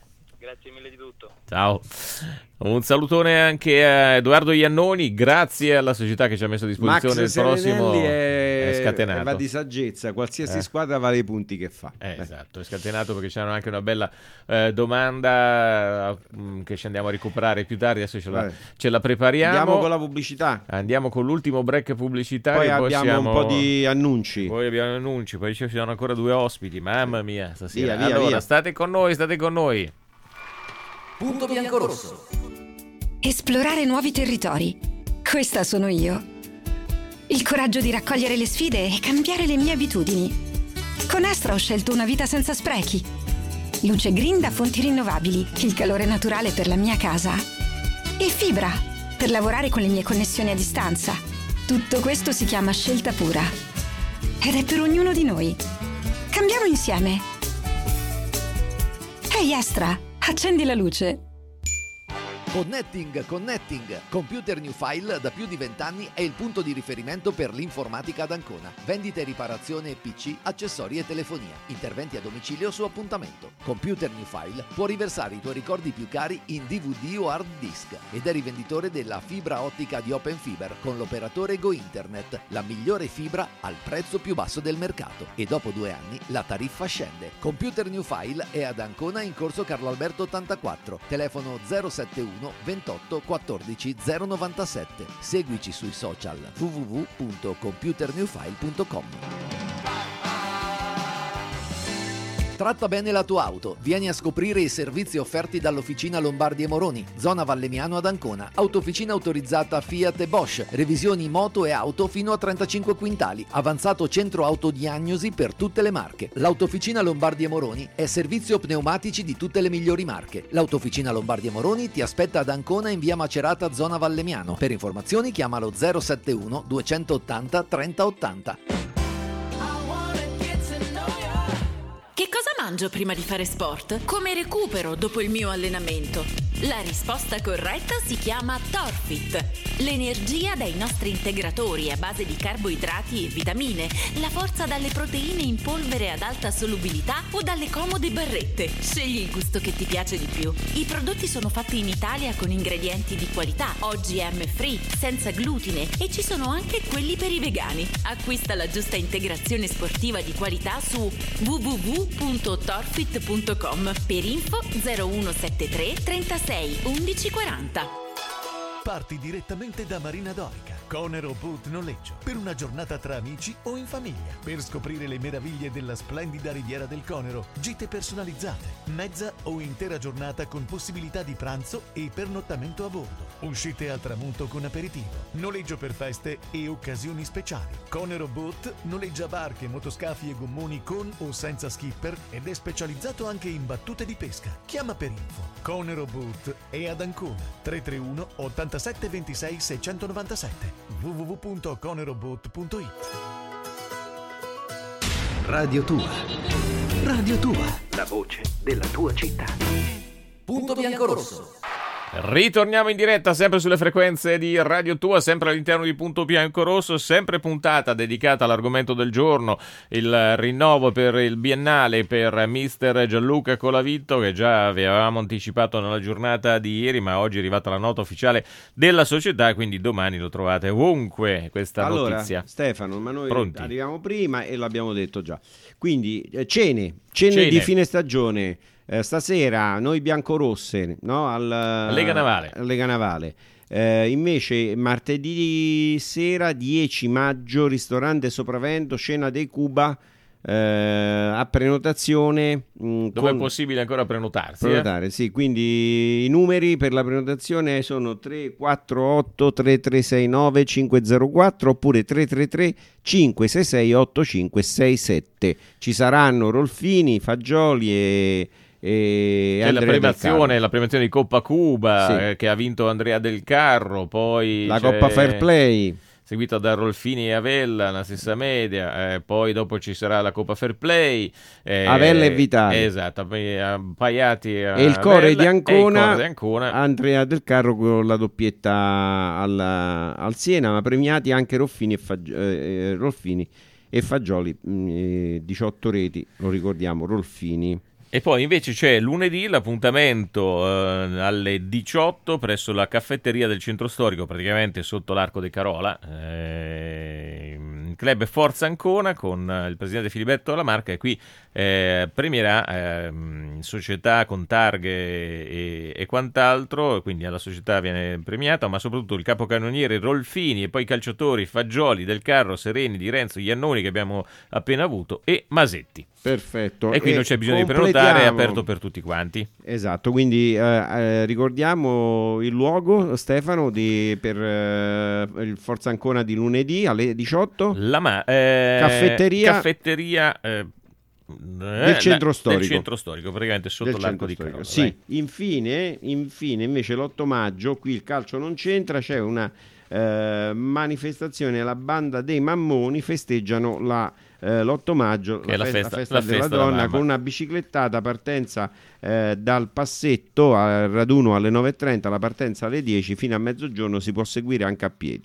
grazie mille di tutto. Ciao. Un salutone anche a Edoardo Iannoni, grazie alla società che ci ha messo a disposizione. Max Il prossimo è, è scatenato. va di saggezza, qualsiasi Eh. squadra vale i punti che fa. Eh, esatto, è scatenato perché c'era anche una bella eh, domanda mh, che ci andiamo a recuperare più tardi, adesso ce la, Vabbè. ce la prepariamo. Andiamo con la pubblicità. Andiamo con l'ultimo break pubblicitario. Poi e abbiamo siamo- un po' di annunci. Poi abbiamo annunci, poi ci sono ancora due ospiti, mamma mia, stasera. Via, via, allora, via. state con noi, state con noi. Punto biancorosso. Esplorare nuovi territori. Questa sono io. Il coraggio di raccogliere le sfide e cambiare le mie abitudini. Con Astra ho scelto una vita senza sprechi. Luce green da fonti rinnovabili, il calore naturale per la mia casa. E fibra, per lavorare con le mie connessioni a distanza. Tutto questo si chiama scelta pura. Ed è per ognuno di noi. Cambiamo insieme. Ehi Astra, accendi la luce. Connecting, Connecting. Computer New File da più di vent'anni è il punto di riferimento per l'informatica ad Ancona. Vendita e riparazione P C, accessori e telefonia. Interventi a domicilio su appuntamento. Computer New File può riversare i tuoi ricordi più cari in D V D o hard disk ed è rivenditore della fibra ottica di Open Fiber con l'operatore Go Internet, la migliore fibra al prezzo più basso del mercato. E dopo due anni la tariffa scende. Computer New File è ad Ancona in corso Carlo Alberto ottantaquattro, telefono zero settantuno ventotto quattordici zero novantasette. Seguici sui social w w w punto computer new file punto com. Tratta bene la tua auto. Vieni a scoprire i servizi offerti dall'Officina Lombardi e Moroni, zona Valleviano ad Ancona. Autofficina autorizzata Fiat e Bosch. Revisioni moto e auto fino a trentacinque quintali. Avanzato centro autodiagnosi per tutte le marche. L'Autofficina Lombardi e Moroni è servizio pneumatici di tutte le migliori marche. L'Autofficina Lombardi e Moroni ti aspetta ad Ancona in via Macerata, zona Valleviano. Per informazioni chiamalo zero settantuno duecentottanta trenta ottanta. Che cosa mangio prima di fare sport? Come recupero dopo il mio allenamento? La risposta corretta si chiama Torfit. L'energia dai nostri integratori a base di carboidrati e vitamine, la forza dalle proteine in polvere ad alta solubilità o dalle comode barrette. Scegli il gusto che ti piace di più. I prodotti sono fatti in Italia con ingredienti di qualità, O G M free, senza glutine e ci sono anche quelli per i vegani. Acquista la giusta integrazione sportiva di qualità su w w w punto torfit punto com. Per info zero uno sette tre trentasei undici quaranta. Parti direttamente da Marina Dorica, Conero Boat Noleggio, per una giornata tra amici o in famiglia, per scoprire le meraviglie della splendida riviera del Conero, gite personalizzate, mezza o intera giornata con possibilità di pranzo e pernottamento a bordo, uscite al tramonto con aperitivo, noleggio per feste e occasioni speciali. Conero Boat noleggia barche, motoscafi e gommoni con o senza skipper ed è specializzato anche in battute di pesca. Chiama per info. Conero Boat è ad Ancona, tre tre uno ottantasette ventisei seicentonovantasette, w w w punto coneroboat punto it. Radio Tua. Radio Tua. La voce della tua città. Punto biancorosso. Ritorniamo in diretta sempre sulle frequenze di Radio Tua, sempre all'interno di Punto Biancorosso, sempre puntata dedicata all'argomento del giorno, il rinnovo per il biennale per mister Gianluca Colavitto, che già avevamo anticipato nella giornata di ieri, ma oggi è arrivata la nota ufficiale della società, quindi domani lo trovate ovunque questa allora, notizia. Stefano, ma noi Pronti? arriviamo prima e l'abbiamo detto già. Quindi eh, cene, cene, Cene. di fine stagione. Eh, stasera noi biancorosse, no? Al, Lega Navale. Lega Navale. Eh, invece martedì sera dieci maggio, ristorante Sopravento, cena dei Cuba, eh, a prenotazione. Mh, Dove con... è possibile ancora prenotarsi. Prenotare, eh? sì, quindi i numeri per la prenotazione sono tre quattro otto tre tre sei nove cinque zero quattro oppure tre tre tre cinque sei sei otto cinque sei sette. Ci saranno Rolfini, Fagioli e e C'è la Andrea Del premiazione, Carro. la premiazione di Coppa Cuba, Sì. eh, che ha vinto Andrea Del Carro, poi La c'è- Coppa Fair Play. seguita da Rolfini e Avella, la stessa media, eh, poi dopo ci sarà la Coppa Fair Play, eh, Avella e Vitali. esatto, poi, eh, Paiati e E il Core di Avella, e il Ancona, Core di Ancona. Andrea Del Carro con la doppietta al, al Siena, ma premiati anche Rolfini e, Fag- eh, Rolfini e Fagioli, mh, eh, diciotto reti, lo ricordiamo, Rolfini. E poi invece c'è lunedì l'appuntamento eh, alle diciotto presso la caffetteria del centro storico, praticamente sotto l'Arco de Carola, eh, il club Forza Ancona con il presidente Filiberto Lamarca, e qui eh, premierà eh, società con targhe e, e quant'altro, quindi alla società viene premiata, ma soprattutto il capocannoniere Rolfini, e poi i calciatori Fagioli, Del Carro, Sereni, Di Renzo, Iannoni che abbiamo appena avuto, e Masetti. Perfetto. E qui e non c'è bisogno di prenotare, è aperto per tutti quanti. Esatto, quindi eh, eh, ricordiamo il luogo, Stefano, di, per eh, il Forza Ancona di lunedì alle diciotto. La ma- eh, caffetteria, caffetteria eh, del centro storico. Del centro storico, praticamente sotto del l'Arco di storico. Carola. Sì, infine, infine, invece l'otto maggio, qui il calcio non c'entra, c'è una eh, manifestazione, la banda dei Mammoni festeggiano la Eh, l'otto maggio, che la, è la festa, festa, la festa la della festa donna, della con una biciclettata, partenza eh, dal Passetto al raduno alle nove e trenta, la partenza alle dieci, fino a mezzogiorno si può seguire anche a piedi.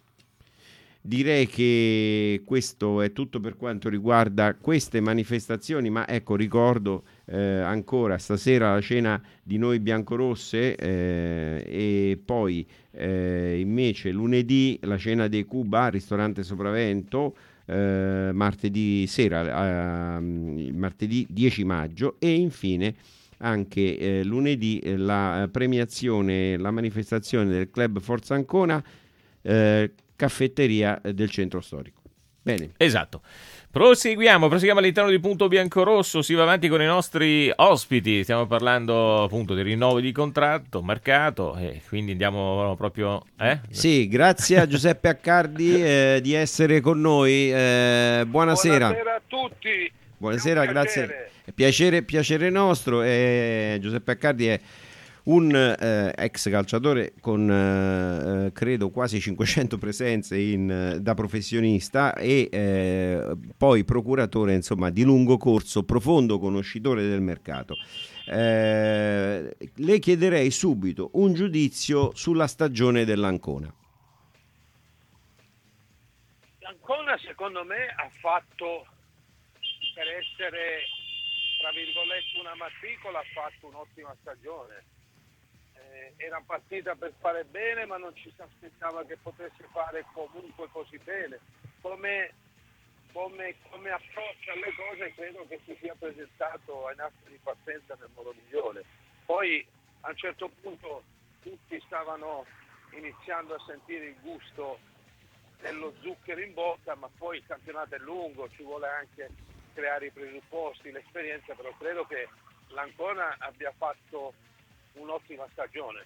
Direi che questo è tutto per quanto riguarda queste manifestazioni, ma ecco, ricordo eh, ancora stasera la cena di Noi Biancorosse eh, e poi eh, invece lunedì la cena dei Cuba al ristorante Sopravento, eh, martedì sera, eh, martedì dieci maggio, e infine anche eh, lunedì eh, la premiazione, la manifestazione del Club Forza Ancona, eh, caffetteria del centro storico. Bene. Esatto. Proseguiamo, proseguiamo all'interno di Punto Biancorosso, si va avanti con i nostri ospiti, stiamo parlando appunto del rinnovo di contratto, mercato, e quindi andiamo proprio... Eh? Sì, grazie a Giuseppe Accardi eh, di essere con noi, eh, buonasera. Buonasera a tutti. Buonasera, È un grazie. piacere. Piacere, piacere nostro. Eh, Giuseppe Accardi è un eh, ex calciatore con eh, credo quasi cinquecento presenze in, eh, da professionista e eh, poi procuratore, insomma, di lungo corso, profondo conoscitore del mercato. Eh, le chiederei subito un giudizio sulla stagione dell'Ancona. L'Ancona secondo me ha fatto, per essere tra virgolette una matricola, ha fatto un'ottima stagione. Era partita per fare bene, ma non ci si aspettava che potesse fare comunque così bene. Come, come, come approccio alle cose credo che si sia presentato ai nastri di partenza nel modo migliore. Poi a un certo punto tutti stavano iniziando a sentire il gusto dello zucchero in bocca, ma poi il campionato è lungo, ci vuole anche creare i presupposti, l'esperienza, però credo che l'Ancona abbia fatto un'ottima stagione.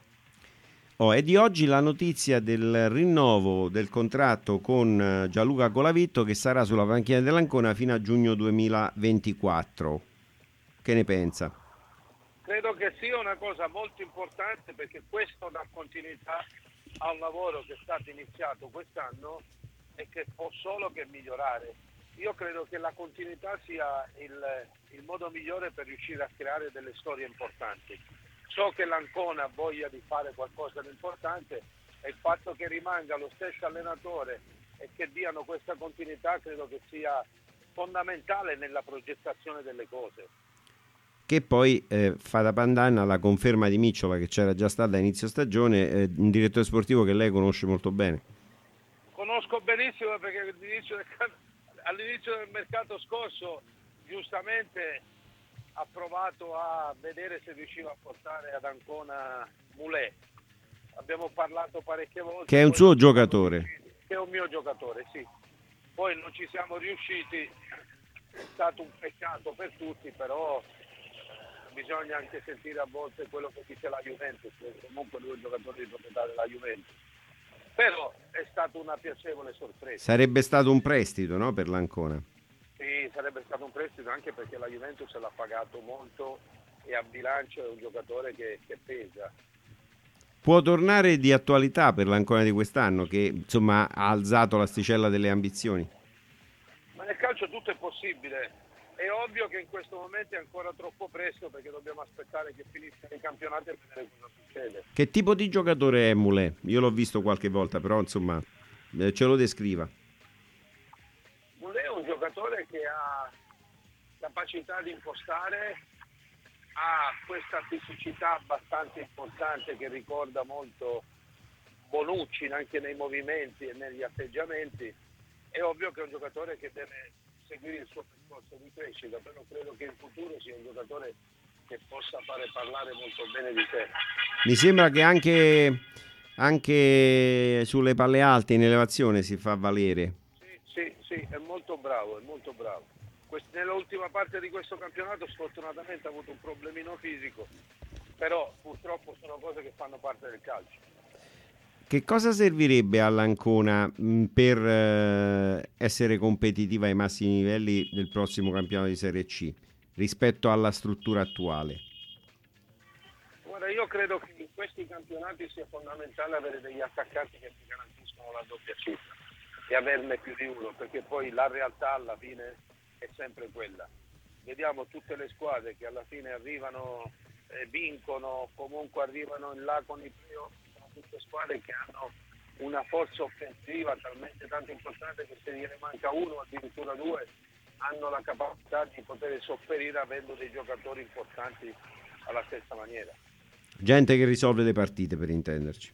Oh, è di oggi la notizia del rinnovo del contratto con Gianluca Colavitto, che sarà sulla panchina dell'Ancona fino a giugno duemilaventiquattro. Che ne pensa? Credo che sia una cosa molto importante, perché questo dà continuità a un lavoro che è stato iniziato quest'anno e che può solo che migliorare. Io credo che la continuità sia il, il modo migliore per riuscire a creare delle storie importanti. So che l'Ancona voglia di fare qualcosa di importante, e il fatto che rimanga lo stesso allenatore e che diano questa continuità credo che sia fondamentale nella progettazione delle cose. Che poi eh, fa da pandanna la conferma di Micciola, che c'era già stata a inizio stagione, eh, un direttore sportivo che lei conosce molto bene. Conosco benissimo, perché all'inizio del, all'inizio del mercato scorso giustamente ha provato a vedere se riusciva a portare ad Ancona Mulè. Abbiamo parlato parecchie volte. Che è un suo giocatore. Che è un mio giocatore, sì. Poi non ci siamo riusciti, è stato un peccato per tutti, però bisogna anche sentire a volte quello che dice la Juventus, comunque lui è un giocatore di proprietà della Juventus. Però è stata una piacevole sorpresa. Sarebbe stato un prestito, no, per l'Ancona? Sì, sarebbe stato un prestito, anche perché la Juventus l'ha pagato molto e a bilancio è un giocatore che, che pesa. Può tornare di attualità per l'Ancona di quest'anno, che insomma ha alzato l'asticella delle ambizioni? Ma nel calcio tutto è possibile. È ovvio che in questo momento è ancora troppo presto, perché dobbiamo aspettare che finisca il campionato e vedere cosa succede. Che tipo di giocatore è Mulè? Io l'ho visto qualche volta, però insomma eh, ce lo descriva. Mulè è un giocatore che ha capacità di impostare, ha questa fisicità abbastanza importante che ricorda molto Bonucci anche nei movimenti e negli atteggiamenti. È ovvio che è un giocatore che deve seguire il suo percorso di crescita, però credo che in futuro sia un giocatore che possa fare parlare molto bene di sé. Mi sembra che anche, anche sulle palle alte in elevazione si fa valere. Sì, sì, sì, è molto bravo, è molto bravo. Quest- nell'ultima parte di questo campionato sfortunatamente ha avuto un problemino fisico, però purtroppo sono cose che fanno parte del calcio. Che cosa servirebbe all'Ancona mh, per eh, essere competitiva ai massimi livelli del prossimo campionato di Serie C rispetto alla struttura attuale? Guarda, io credo che in questi campionati sia fondamentale avere degli attaccanti che ti garantiscono la doppia cifra e averne più di uno, perché poi la realtà alla fine è sempre quella. Vediamo tutte le squadre che alla fine arrivano, eh, vincono, comunque arrivano in là con i playoff, tutte squadre che hanno una forza offensiva talmente tanto importante che se gliene manca uno, addirittura due, hanno la capacità di poter sopperire avendo dei giocatori importanti alla stessa maniera. Gente che risolve le partite, per intenderci.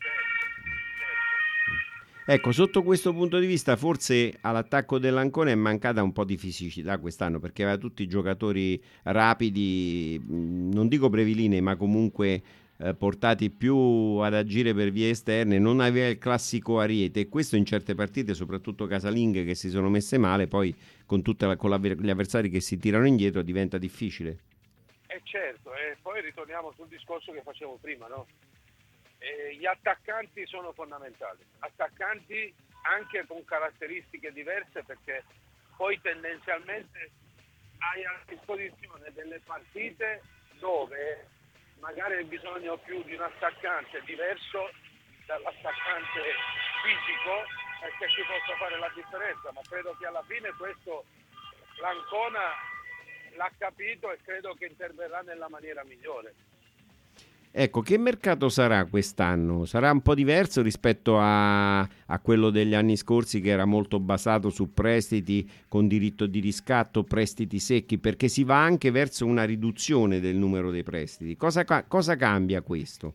Ecco, sotto questo punto di vista forse all'attacco dell'Ancona è mancata un po' di fisicità quest'anno, perché aveva tutti i giocatori rapidi, non dico brevilinei, ma comunque eh, portati più ad agire per vie esterne, non aveva il classico ariete, e questo in certe partite, soprattutto casalinghe che si sono messe male, poi con, tutta la, con gli avversari che si tirano indietro diventa difficile. E certo, e poi ritorniamo sul discorso che facevo prima, no? E gli attaccanti sono fondamentali, attaccanti anche con caratteristiche diverse, perché poi tendenzialmente hai a disposizione delle partite dove magari hai bisogno più di un attaccante diverso dall'attaccante fisico perché ci possa fare la differenza, ma credo che alla fine questo l'Ancona l'ha capito e credo che interverrà nella maniera migliore. Ecco, che mercato sarà quest'anno? Sarà un po' diverso rispetto a, a quello degli anni scorsi, che era molto basato su prestiti con diritto di riscatto, prestiti secchi, perché si va anche verso una riduzione del numero dei prestiti. Cosa, cosa cambia questo?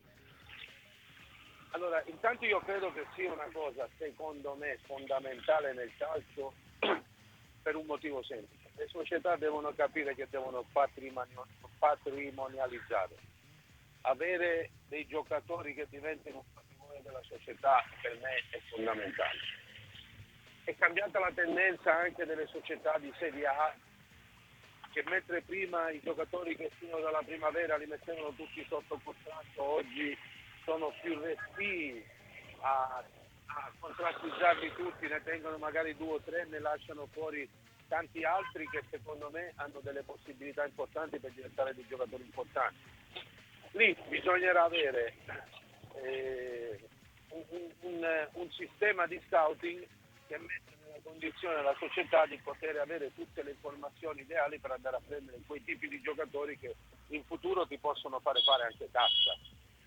Allora, intanto io credo che sia una cosa, secondo me, fondamentale nel calcio per un motivo semplice. Le società devono capire che devono patrimonio- patrimonializzare. Avere dei giocatori che diventino un patrimonio della società per me è fondamentale. È cambiata la tendenza anche delle società di Serie A, che mentre prima i giocatori che fino dalla primavera li mettevano tutti sotto contratto, oggi sono più restii a, a contrattizzarli tutti, ne tengono magari due o tre, ne lasciano fuori tanti altri che secondo me hanno delle possibilità importanti per diventare dei giocatori importanti. Lì bisognerà avere eh, un, un, un sistema di scouting che mette nella condizione la società di poter avere tutte le informazioni ideali per andare a prendere quei tipi di giocatori che in futuro ti possono fare fare anche cassa.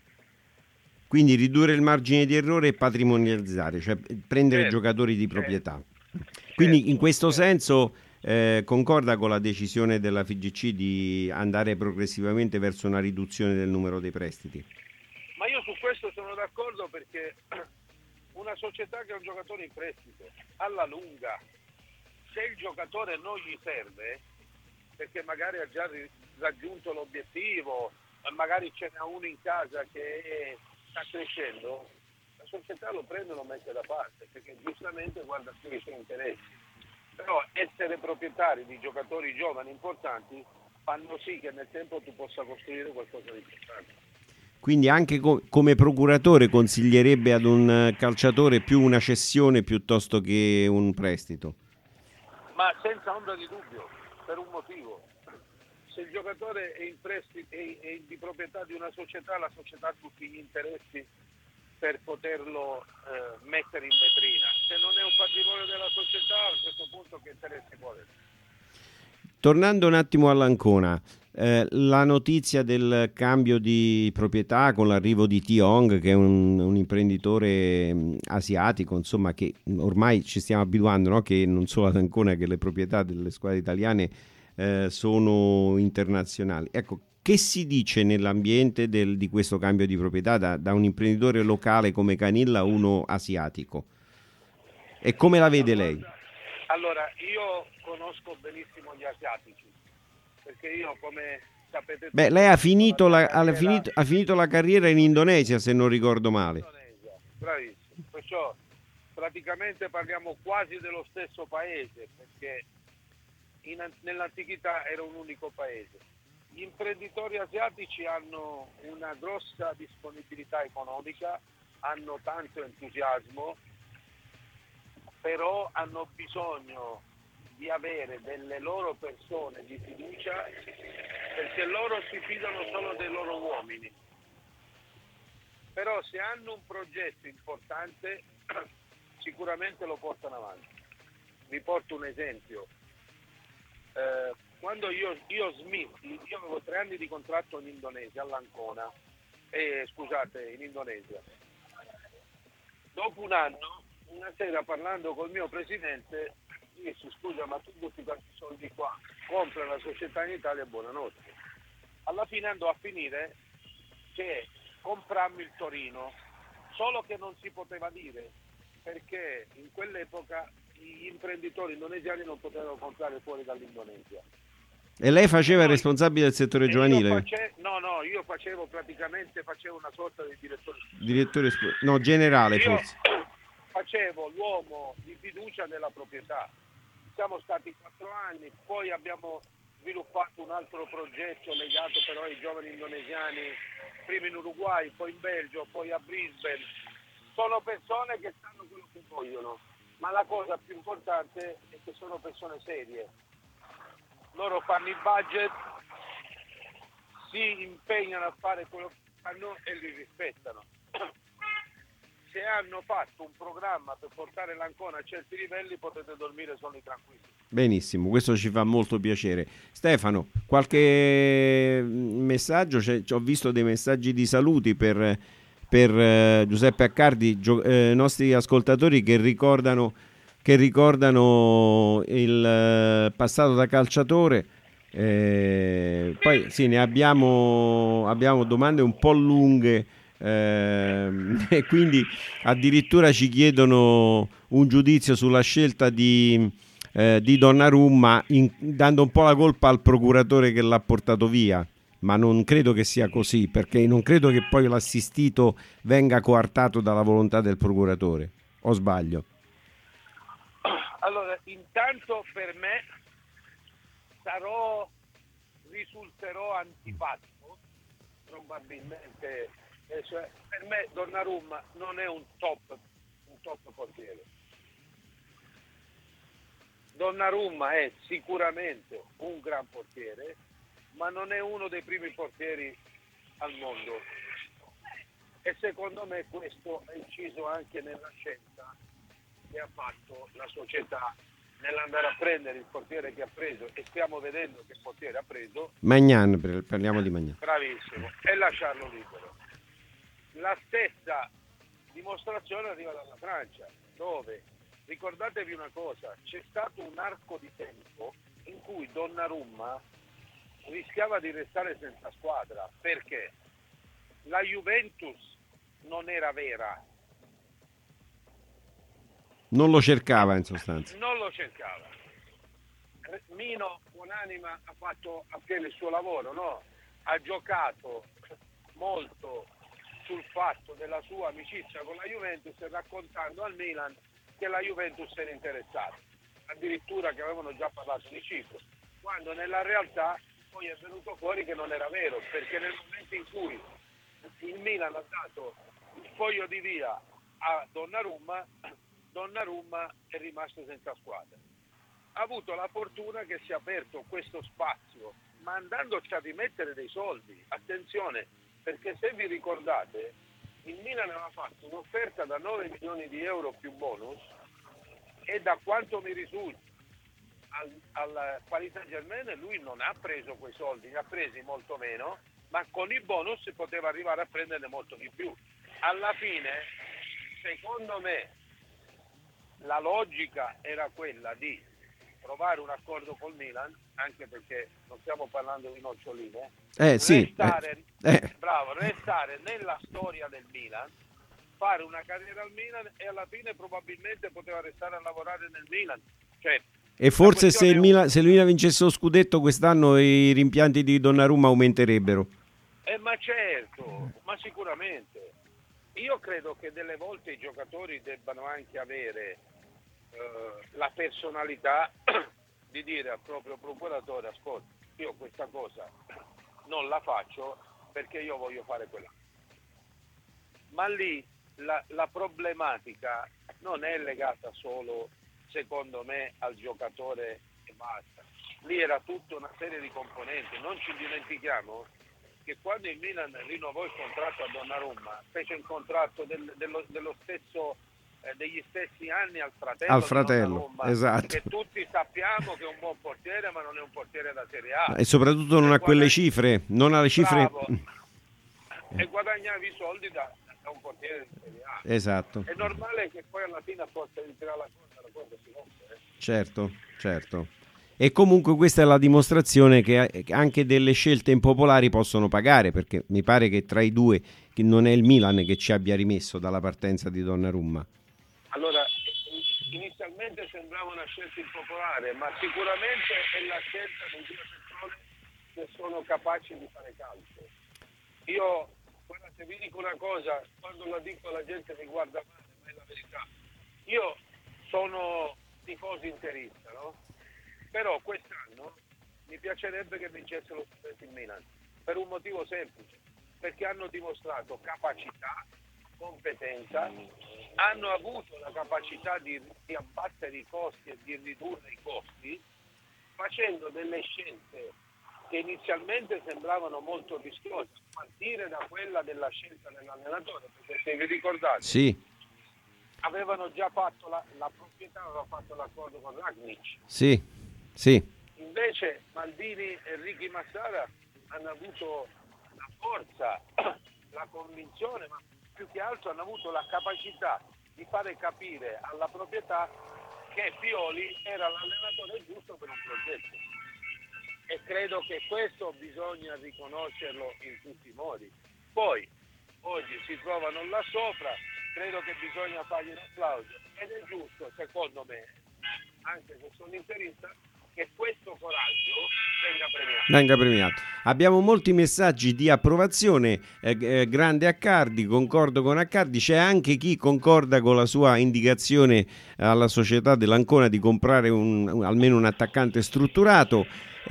Quindi ridurre il margine di errore e patrimonializzare, cioè prendere certo, giocatori di proprietà. Quindi certo, in questo certo. senso eh, concorda con la decisione della F I G C di andare progressivamente verso una riduzione del numero dei prestiti? Ma io su questo sono d'accordo, perché una società che ha un giocatore in prestito alla lunga, se il giocatore non gli serve perché magari ha già raggiunto l'obiettivo, magari ce n'è uno in casa che sta crescendo, la società lo prende e lo mette da parte perché giustamente guarda più i suoi interessi. Però essere proprietari di giocatori giovani importanti fanno sì che nel tempo tu possa costruire qualcosa di importante. Quindi anche co- come procuratore consiglierebbe ad un calciatore più una cessione piuttosto che un prestito? Ma senza ombra di dubbio, per un motivo. Se il giocatore è in prestito, è, è di proprietà di una società, la società ha tutti gli interessi per poterlo eh, mettere in vetrina. Se non è un patrimonio della società, a questo punto che interessi può avere? Tornando un attimo all'Ancona, eh, la notizia del cambio di proprietà con l'arrivo di Tiong, che è un, un imprenditore mh, asiatico, insomma, che ormai ci stiamo abituando, no? Che non solo ad Ancona, che le proprietà delle squadre italiane eh, sono internazionali. Ecco, che che si dice nell'ambiente del, di questo cambio di proprietà da, da un imprenditore locale come Canilla a uno asiatico? E come la vede lei? Allora, io conosco benissimo gli asiatici, perché io, come sapete... Beh, lei ha finito la, ha, finito, ha finito la carriera in Indonesia, se non ricordo male. Indonesia, bravissimo. Perciò praticamente parliamo quasi dello stesso paese, perché in, nell'antichità era un unico paese. Gli imprenditori asiatici hanno una grossa disponibilità economica, hanno tanto entusiasmo, però hanno bisogno di avere delle loro persone di fiducia, perché loro si fidano solo dei loro uomini. Però se hanno un progetto importante sicuramente lo portano avanti. Vi porto un esempio. Eh, quando io, io smissi, io avevo tre anni di contratto in Indonesia, all'Ancona, eh, scusate, in Indonesia. Dopo un anno, una sera parlando col mio presidente, disse: scusa, ma tu butti questi soldi qua, compra la società in Italia e buonanotte. Alla fine andò a finire che comprammo il Torino, solo che non si poteva dire, perché in quell'epoca gli imprenditori indonesiani non potevano comprare fuori dall'Indonesia. E lei faceva il responsabile del settore E giovanile? io face- no, no, io facevo praticamente facevo una sorta di direttore. Direttore, no, generale Io forse. facevo l'uomo di fiducia della proprietà. Siamo stati quattro anni, poi abbiamo sviluppato un altro progetto legato però ai giovani indonesiani, prima in Uruguay, poi in Belgio, poi a Brisbane. Sono persone che sanno quello che vogliono, ma la cosa più importante è che sono persone serie. Loro fanno il budget, si impegnano a fare quello che fanno e li rispettano. Se hanno fatto un programma per portare l'Ancona a certi livelli, potete dormire soli tranquilli. Benissimo, questo ci fa molto piacere. Stefano, qualche messaggio? Cioè, ho visto dei messaggi di saluti per, per eh, Giuseppe Accardi, gio- eh, nostri ascoltatori che ricordano, che ricordano il eh, passato da calciatore. Eh, poi sì, ne abbiamo, abbiamo domande un po' lunghe. Eh, e quindi addirittura ci chiedono un giudizio sulla scelta di, eh, di Donnarumma, in, dando un po' la colpa al procuratore che l'ha portato via, ma non credo che sia così, perché non credo che poi l'assistito venga coartato dalla volontà del procuratore, o sbaglio? Allora, intanto per me sarò risulterò antipatico, probabilmente. Eh, cioè, per me Donnarumma non è un top, un top portiere. Donnarumma è sicuramente un gran portiere, ma non è uno dei primi portieri al mondo. E secondo me questo è inciso anche nella scelta che ha fatto la società nell'andare a prendere il portiere che ha preso, e stiamo vedendo che portiere ha preso. Magnan, parliamo di Magnan. Bravissimo, e lasciarlo libero. La stessa dimostrazione arriva dalla Francia, dove, ricordatevi una cosa, c'è stato un arco di tempo in cui Donnarumma rischiava di restare senza squadra, perché la Juventus non era vera. Non lo cercava in sostanza. Non lo cercava. Mino Buonanima ha fatto appieno il suo lavoro, no? Ha giocato molto sul fatto della sua amicizia con la Juventus, raccontando al Milan che la Juventus era interessata, addirittura che avevano già parlato di cifre, quando nella realtà poi è venuto fuori che non era vero, perché nel momento in cui il Milan ha dato il foglio di via a Donnarumma, Donnarumma è rimasto senza squadra. Ha avuto la fortuna che si è aperto questo spazio, ma andandoci a rimettere dei soldi, attenzione, perché se vi ricordate il Milan aveva fatto un'offerta da nove milioni di euro più bonus, e da quanto mi risulta al, al Paris Saint-Germain lui non ha preso quei soldi, ne ha presi molto meno, ma con i bonus si poteva arrivare a prenderne molto di più. Alla fine, secondo me, la logica era quella di trovare un accordo col Milan, anche perché non stiamo parlando di noccioline, Eh, sì, restare, eh, eh. bravo, restare nella storia del Milan, fare una carriera al Milan e alla fine probabilmente poteva restare a lavorare nel Milan. Cioè, E forse se il, è Milan, se il Milan vincesse lo scudetto quest'anno i rimpianti di Donnarumma aumenterebbero. Eh, ma certo, ma sicuramente. Io credo che delle volte i giocatori debbano anche avere eh, la personalità di dire al proprio procuratore: ascolta, io questa cosa non la faccio perché io voglio fare quella. Ma lì la, la problematica non è legata solo, secondo me, al giocatore e basta. Lì era tutta una serie di componenti. Non ci dimentichiamo che quando il Milan rinnovò il contratto a Donnarumma, fece un contratto del, dello, dello stesso, eh, degli stessi anni al fratello, Al fratello, di Donnarumma, esatto. che tutti sappiamo che è un buon portiere, ma non è un portiere da Serie A. E soprattutto non ha quelle cifre, non ha le cifre. Bravo. E guadagnavi i soldi da, da un portiere di Serie A. Esatto. È normale che poi alla fine, a forza di tirare la corda, la corda si rompe. Eh. Certo, certo. E comunque questa è la dimostrazione che anche delle scelte impopolari possono pagare, perché mi pare che tra i due che non è il Milan che ci abbia rimesso dalla partenza di Donnarumma. Allora, inizialmente sembrava una scelta impopolare, ma sicuramente è la scelta di due persone che sono capaci di fare calcio. Io, guarda, se vi dico una cosa, quando la dico la gente mi guarda male, ma è la verità. Io sono tifoso interista, no? Però quest'anno mi piacerebbe che vincesse lo scudetto in Milan, per un motivo semplice, perché hanno dimostrato capacità, competenza, hanno avuto la capacità di, di abbattere i costi e di ridurre i costi, facendo delle scelte che inizialmente sembravano molto rischiose, a partire da quella della scelta dell'allenatore, perché se vi ricordate, Sì, avevano già fatto la, la proprietà, aveva fatto l'accordo con Ragnic. sì, sì. Invece Maldini e Ricky Massara hanno avuto la forza, la convinzione, ma più che altro hanno avuto la capacità di fare capire alla proprietà che Pioli era l'allenatore giusto per un progetto. E credo che questo bisogna riconoscerlo in tutti i modi. Poi, oggi si trovano là sopra, credo che bisogna fargli un applauso. Ed è giusto, secondo me, anche se sono interista, che questo coraggio venga premiato. Venga premiato. Abbiamo molti messaggi di approvazione, eh, eh, grande Accardi, concordo con Accardi, c'è anche chi concorda con la sua indicazione alla società dell'Ancona di comprare un, un, almeno un attaccante strutturato.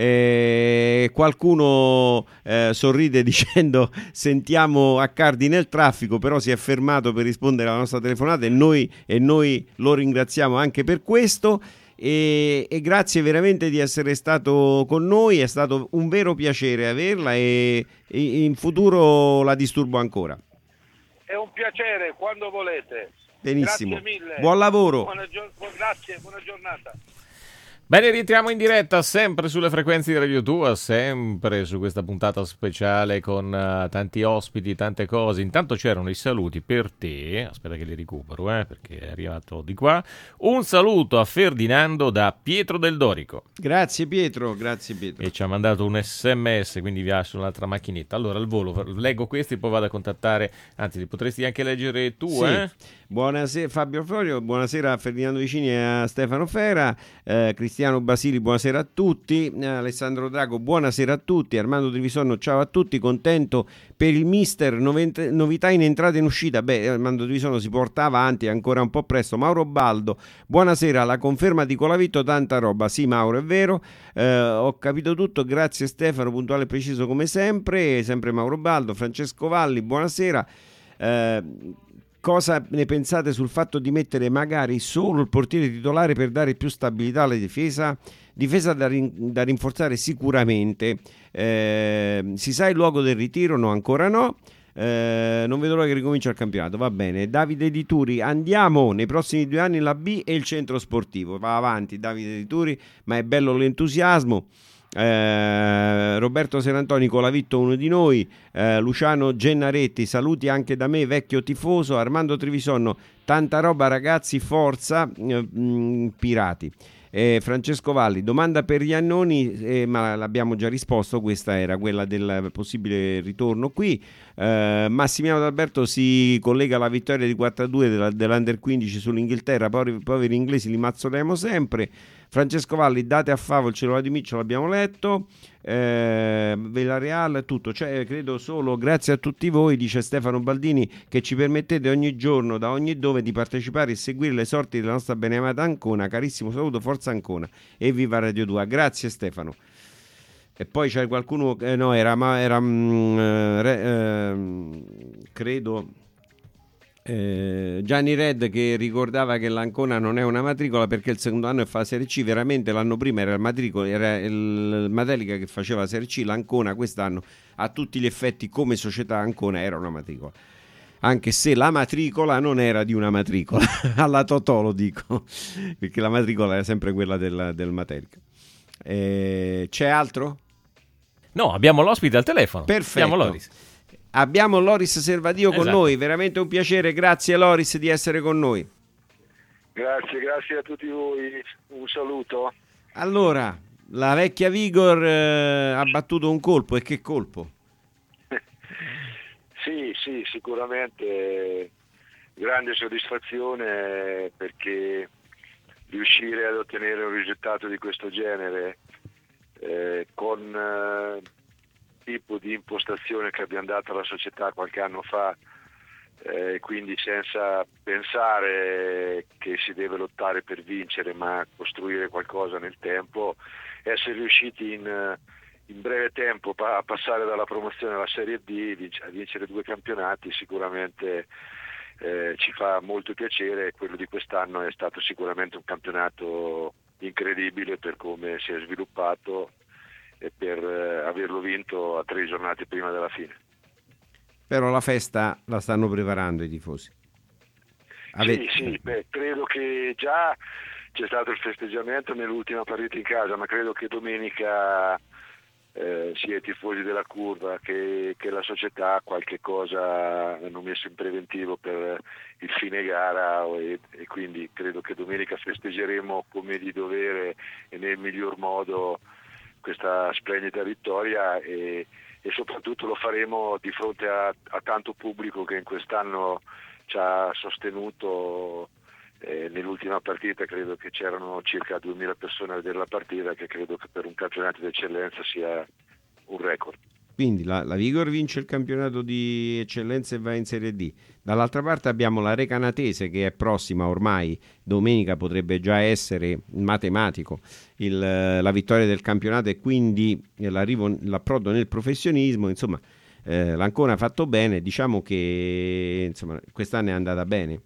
Eh, qualcuno eh, sorride dicendo sentiamo Accardi nel traffico, però si è fermato per rispondere alla nostra telefonata e noi, e noi lo ringraziamo anche per questo. E, e grazie veramente di essere stato con noi, è stato un vero piacere averla e, e in futuro la disturbo ancora. È un piacere, quando volete. Benissimo, Grazie mille. buon lavoro. Buona gio- bu- grazie, buona giornata. Bene, rientriamo in diretta sempre sulle frequenze di Radio Tua, sempre su questa puntata speciale con uh, tanti ospiti, tante cose. Intanto c'erano i saluti per te, aspetta che li recupero eh, perché è arrivato di qua. Un saluto a Ferdinando da Pietro del Dorico. Grazie Pietro, grazie Pietro. E ci ha mandato un sms, quindi via sull'altra macchinetta. Allora al volo leggo questi e poi vado a contattare, anzi li potresti anche leggere tu. Sì. eh? Buonasera Fabio Florio, buonasera a Ferdinando Vicini e a Stefano Fera, eh, Cristiano Basili, buonasera a tutti, eh, Alessandro Drago, buonasera a tutti, Armando Trivisonno, ciao a tutti, contento per il mister, novent- novità in entrata e in uscita, beh Armando Trivisonno si porta avanti, è ancora un po' presto. Mauro Baldo, buonasera, la conferma di Colavitto, tanta roba, sì Mauro è vero, eh, ho capito tutto, grazie Stefano, puntuale e preciso come sempre, sempre Mauro Baldo. Francesco Valli, buonasera. Eh, Cosa ne pensate sul fatto di mettere magari solo il portiere titolare per dare più stabilità alla difesa? Difesa da, rin- da rinforzare sicuramente. Eh, si sa il luogo del ritiro? No, ancora no. Eh, non vedo l'ora che ricomincia il campionato. Va bene. Davide Di Turi, andiamo nei prossimi due anni la B e il centro sportivo. Va avanti Davide Di Turi, ma è bello l'entusiasmo. Eh, Roberto Serantoni, Colavitto uno di noi, eh, Luciano Gennaretti, saluti anche da me, vecchio tifoso. Armando Trivisonno, tanta roba ragazzi, forza, eh, mh, pirati. Eh, Francesco Valli, domanda per Iannoni, eh, ma l'abbiamo già risposto, questa era quella del possibile ritorno qui. eh, Massimiliano D'Alberto si collega alla vittoria di quattro a due della, dell'Under quindici sull'Inghilterra, poveri, poveri inglesi li mazzolemo sempre. Francesco Valli, date a Favo il cellulare di Miccio, l'abbiamo letto. eh, Villarreal, tutto, cioè credo solo grazie a tutti voi, dice Stefano Baldini, che ci permettete ogni giorno da ogni dove di partecipare e seguire le sorti della nostra beneamata Ancona. Carissimo saluto, forza Ancona e viva Radio due. Grazie Stefano. E poi c'è qualcuno, eh, no era, ma era mh, re, eh, credo Eh, Gianni Red, che ricordava che l'Ancona non è una matricola perché il secondo anno fa la Serie C. Veramente l'anno prima era il matricola, era il Matelica che faceva la Serie C. L'Ancona quest'anno a tutti gli effetti come società Ancona era una matricola, anche se la matricola non era di una matricola alla Totò, lo dico, perché la matricola era sempre quella del, del Matelica. Eh, c'è altro? No, abbiamo l'ospite al telefono. Perfetto. Abbiamo Loris. Abbiamo Loris Servadio con Esatto. noi, veramente un piacere, grazie Loris di essere con noi. Grazie, grazie a tutti voi, un saluto. Allora, la vecchia Vigor eh, ha battuto un colpo, e che colpo? Sì, sì, sicuramente grande soddisfazione, perché riuscire ad ottenere un risultato di questo genere eh, con eh, tipo di impostazione che abbiamo dato alla società qualche anno fa, eh, quindi senza pensare che si deve lottare per vincere ma costruire qualcosa nel tempo, essere riusciti in, in breve tempo a passare dalla promozione alla Serie D, a vincere due campionati, sicuramente eh, ci fa molto piacere. Quello di quest'anno è stato sicuramente un campionato incredibile per come si è sviluppato e per eh, averlo vinto a tre giornate prima della fine. Però la festa la stanno preparando i tifosi. Ave- Sì, sì, beh, credo che già c'è stato il festeggiamento nell'ultima partita in casa, ma credo che domenica eh, sia i tifosi della curva che, che la società qualche cosa hanno messo in preventivo per il fine gara, e, e quindi credo che domenica festeggeremo come di dovere e nel miglior modo questa splendida vittoria, e, e soprattutto lo faremo di fronte a, a tanto pubblico che in quest'anno ci ha sostenuto. Eh, nell'ultima partita credo che c'erano circa duemila persone a vedere la partita, che credo che per un campionato di eccellenza sia un record. Quindi la, la Vigor vince il campionato di eccellenza e va in Serie D. Dall'altra parte abbiamo la Recanatese, che è prossima ormai, domenica potrebbe già essere matematico il, la vittoria del campionato e quindi l'arrivo, l'approdo nel professionismo. Insomma, eh, l'Ancona ha fatto bene, diciamo che insomma, quest'anno è andata bene.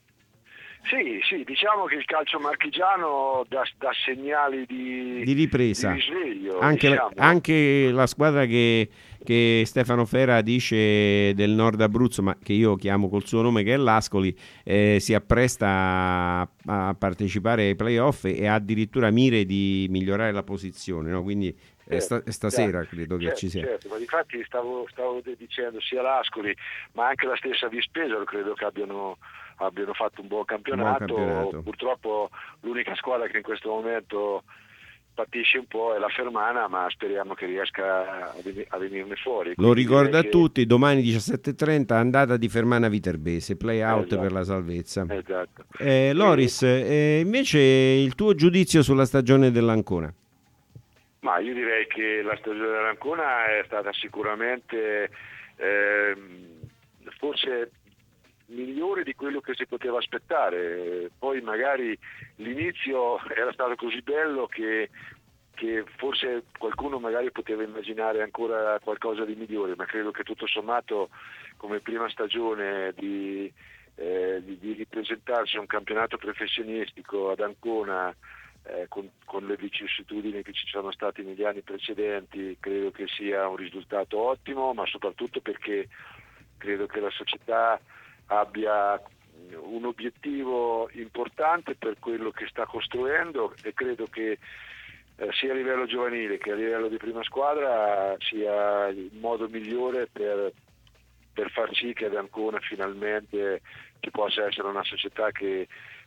Sì, sì, diciamo che il calcio marchigiano dà, dà segnali di, di ripresa, di risveglio, anche, diciamo. la, anche la squadra che, che Stefano Fera dice del Nord Abruzzo, ma che io chiamo col suo nome, che è l'Ascoli, eh, si appresta a, a partecipare ai playoff e ha addirittura mire di migliorare la posizione, no? Quindi eh, sta, stasera certo, credo che certo, ci sia. Certo, ma difatti stavo, stavo dicendo sia l'Ascoli ma anche la stessa Vispesaro credo che abbiano abbiano fatto un buon campionato. buon campionato. Purtroppo l'unica squadra che in questo momento patisce un po' è la Fermana, ma speriamo che riesca a venirne fuori. Lo ricordo a che... tutti, domani diciassette e trenta andata di Fermana Viterbese, play out esatto. per la salvezza. Esatto. eh, Loris, eh, invece il tuo giudizio sulla stagione dell'Ancona? Ma io direi che la stagione dell'Ancona è stata sicuramente eh, forse migliore di quello che si poteva aspettare. Poi magari l'inizio era stato così bello che, che forse qualcuno magari poteva immaginare ancora qualcosa di migliore, ma credo che tutto sommato come prima stagione di, eh, di, di ripresentarsi a un campionato professionistico ad Ancona eh, con, con le vicissitudini che ci sono state negli anni precedenti, credo che sia un risultato ottimo, ma soprattutto perché credo che la società abbia un obiettivo importante per quello che sta costruendo, e credo che eh, sia a livello giovanile che a livello di prima squadra sia il modo migliore per, per far sì che ad Ancona finalmente ci possa essere una società che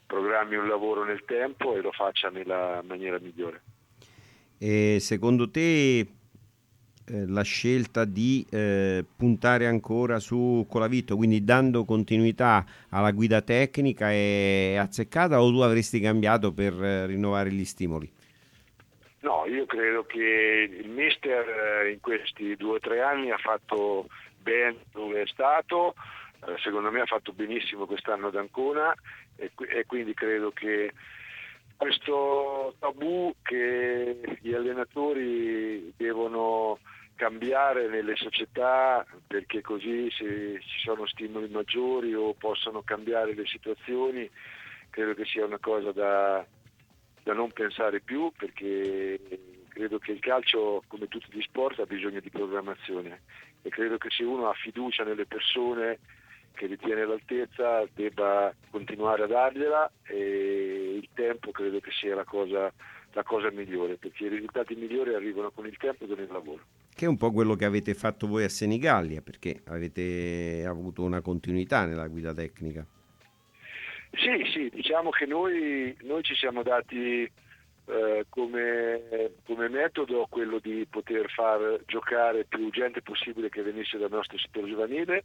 programmi un lavoro nel tempo e lo faccia nella maniera migliore. E secondo te eh, la scelta di eh, puntare ancora su Colavito, quindi dando continuità alla guida tecnica, è azzeccata o tu avresti cambiato per eh, rinnovare gli stimoli? No, io credo che il mister eh, in questi due o tre anni ha fatto bene dove è stato, eh, secondo me ha fatto benissimo quest'anno ad Ancona e, e quindi credo che questo tabù che gli allenatori devono cambiare nelle società perché così se ci sono stimoli maggiori o possono cambiare le situazioni, credo che sia una cosa da, da non pensare più, perché credo che il calcio, come tutti gli sport, ha bisogno di programmazione e credo che se uno ha fiducia nelle persone che ritiene l'altezza debba continuare a dargliela, e il tempo credo che sia la cosa, la cosa migliore, perché i risultati migliori arrivano con il tempo e con il lavoro. Che è un po' quello che avete fatto voi a Senigallia, perché avete avuto una continuità nella guida tecnica. Sì, sì, diciamo che noi, noi ci siamo dati eh, come, come metodo quello di poter far giocare più gente possibile che venisse dal nostro settore giovanile,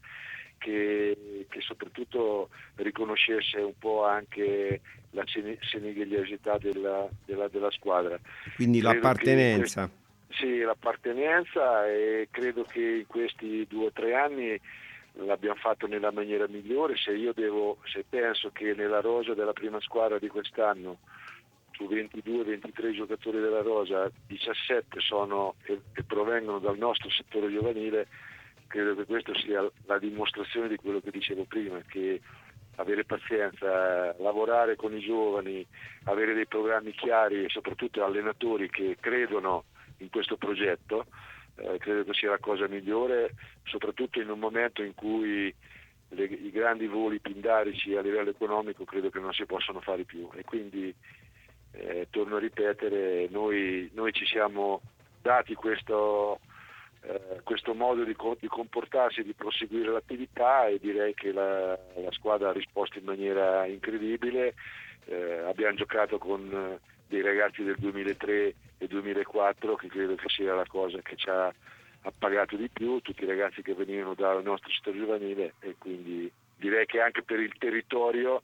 che, che soprattutto riconoscesse un po' anche la senigalliosità della, della, della squadra. Quindi credo l'appartenenza. Que- sì, l'appartenenza, e credo che in questi due o tre anni l'abbiamo fatto nella maniera migliore. Se io devo, se penso che nella rosa della prima squadra di quest'anno su ventidue ventitré giocatori della rosa, diciassette sono e, e provengono dal nostro settore giovanile, credo che questo sia la dimostrazione di quello che dicevo prima, che avere pazienza, lavorare con i giovani, avere dei programmi chiari e soprattutto allenatori che credono in questo progetto, eh, credo che sia la cosa migliore, soprattutto in un momento in cui le, i grandi voli pindarici a livello economico credo che non si possono fare più, e quindi eh, torno a ripetere, noi, noi ci siamo dati questo Eh, questo modo di, co- di comportarsi, di proseguire l'attività, e direi che la, la squadra ha risposto in maniera incredibile. Eh, abbiamo giocato con eh, dei ragazzi del duemilatré e duemilaquattro, che credo che sia la cosa che ci ha appagato di più, tutti i ragazzi che venivano dal nostro settore giovanile, e quindi direi che anche per il territorio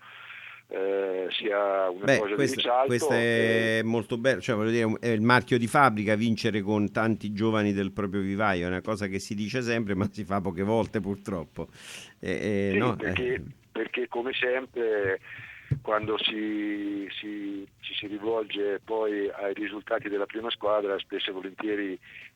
Eh, sia una Beh, cosa questo, di risalto. questo è molto bello, cioè voglio dire, è il marchio di fabbrica vincere con tanti giovani del proprio vivaio, è una cosa che si dice sempre ma si fa poche volte purtroppo. Eh, eh, sì, no, perché, eh. perché come sempre quando si, si, ci si rivolge poi ai risultati della prima squadra, spesso e volentieri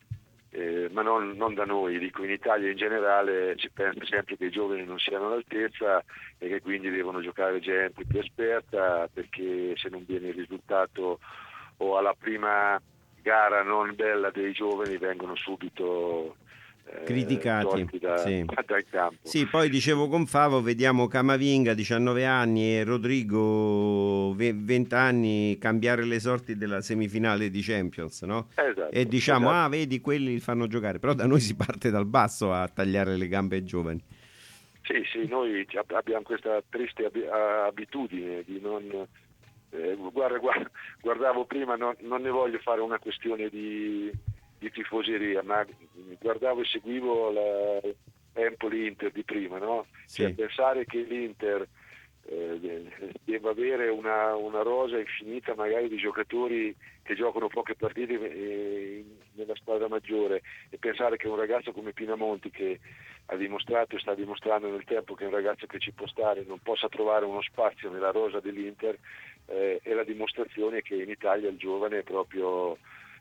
Eh, ma non, non da noi, dico in Italia in generale, si pensa sempre che i giovani non siano all'altezza e che quindi devono giocare gente più esperta, perché se non viene il risultato o alla prima gara non bella dei giovani vengono subito eh, criticati da, sì. dal campo. Sì, poi dicevo con Favo, vediamo Camavinga diciannove anni e Rodrigo venti anni cambiare le sorti della semifinale di Champions, no? Esatto, e diciamo esatto. ah vedi, quelli li fanno giocare, però da noi si parte dal basso a tagliare le gambe ai giovani. Sì, sì, noi abbiamo questa triste ab- abitudine di non eh, guarda, guarda, guardavo prima, non, non ne voglio fare una questione di di tifoseria, ma guardavo e seguivo la Empoli-Inter di prima, no? Sì. Cioè, pensare che l'Inter eh, debba avere una, una rosa infinita magari di giocatori che giocano poche partite eh, nella squadra maggiore, e pensare che un ragazzo come Pinamonti, che ha dimostrato e sta dimostrando nel tempo che è un ragazzo che ci può stare, non possa trovare uno spazio nella rosa dell'Inter, eh, è la dimostrazione che in Italia il giovane è proprio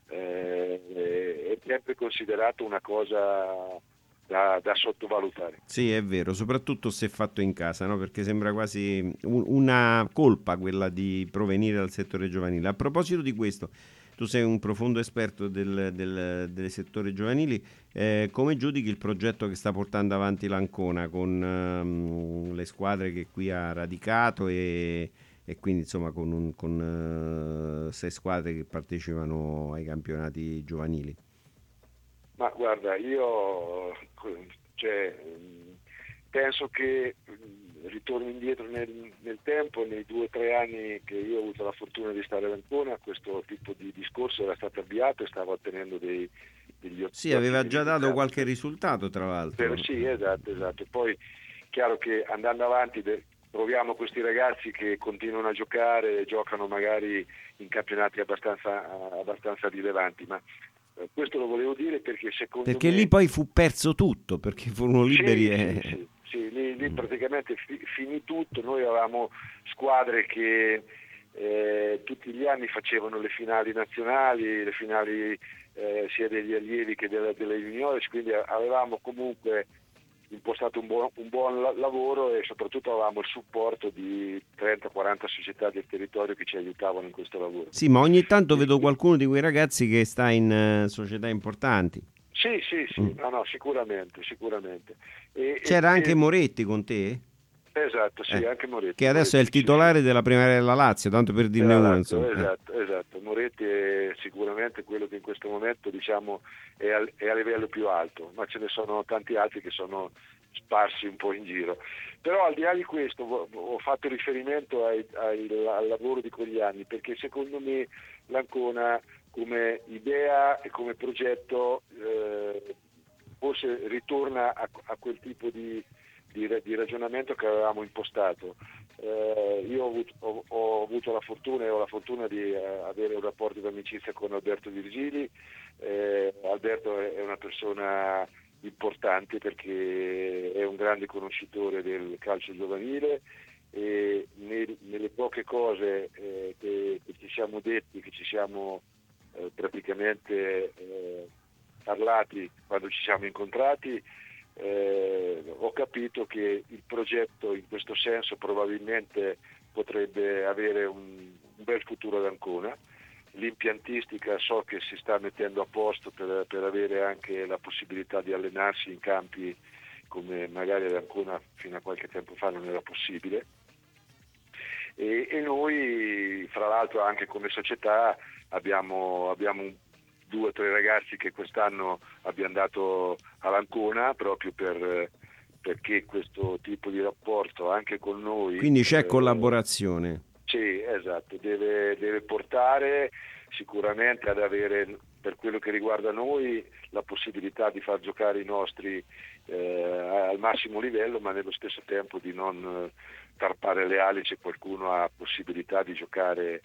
Eh, è sempre considerato una cosa da, da sottovalutare. Sì, è vero, soprattutto se fatto in casa, no? Perché sembra quasi un, una colpa quella di provenire dal settore giovanile. A proposito di questo, tu sei un profondo esperto del, del, del settore giovanili, eh, come giudichi il progetto che sta portando avanti l'Ancona con um, le squadre che qui ha radicato e e quindi insomma con, un, con uh, sei squadre che partecipano ai campionati giovanili? Ma guarda, io cioè, penso che ritorno indietro nel, nel tempo, nei due o tre anni che io ho avuto la fortuna di stare ad Ancona, questo tipo di discorso era stato avviato e stavo ottenendo dei, degli ottimi Sì, aveva già dato risultati. qualche risultato, tra l'altro. Però sì, esatto, esatto. Poi chiaro che andando avanti de- troviamo questi ragazzi che continuano a giocare, giocano magari in campionati abbastanza, abbastanza rilevanti, ma eh, questo lo volevo dire perché secondo Perché me... lì poi fu perso tutto, perché furono liberi Sì, e... sì, sì, sì, lì, lì praticamente fi- finì tutto. Noi avevamo squadre che eh, tutti gli anni facevano le finali nazionali, le finali eh, sia degli allievi che delle, delle juniores, quindi avevamo comunque impostato un buon, un buon la- lavoro e soprattutto avevamo il supporto di trenta quaranta società del territorio che ci aiutavano in questo lavoro. Sì, ma ogni tanto vedo qualcuno di quei ragazzi che sta in eh, società importanti. Sì, sì, sì, Mm. no, no, sicuramente, sicuramente. E, C'era e- anche e- Moretti con te? Esatto, sì, Eh, anche Moretti. Che adesso è il titolare della Primavera della Lazio, tanto per dirne Esatto, uno, insomma. Eh. Esatto, esatto. Moretti è sicuramente quello che in questo momento diciamo è, al- è a livello più alto, ma ce ne sono tanti altri che sono sparsi un po' in giro. Però al di là di questo vo- ho fatto riferimento ai- ai- al lavoro di quegli anni, perché secondo me l'Ancona come idea e come progetto eh, forse ritorna a, a quel tipo di, di, di ragionamento che avevamo impostato. Eh, io ho avuto, ho, ho avuto la fortuna e ho la fortuna di eh, avere un rapporto di amicizia con Alberto Virgili. Eh, Alberto è una persona importante perché è un grande conoscitore del calcio giovanile e nel, nelle poche cose eh, che, che ci siamo detti, che ci siamo eh, praticamente eh, parlati quando ci siamo incontrati, eh, ho capito che il progetto in questo senso probabilmente potrebbe avere un, un bel futuro ad Ancona. L'impiantistica so che si sta mettendo a posto per, per avere anche la possibilità di allenarsi in campi come magari ad Ancona fino a qualche tempo fa non era possibile. E, e noi fra l'altro anche come società abbiamo, abbiamo un, due o tre ragazzi che quest'anno abbiamo dato all'Ancona proprio per, perché questo tipo di rapporto anche con noi... Quindi c'è eh, collaborazione. Sì, esatto, deve, deve portare sicuramente ad avere, per quello che riguarda noi, la possibilità di far giocare i nostri eh, al massimo livello, ma nello stesso tempo di non tarpare le ali se qualcuno ha possibilità di giocare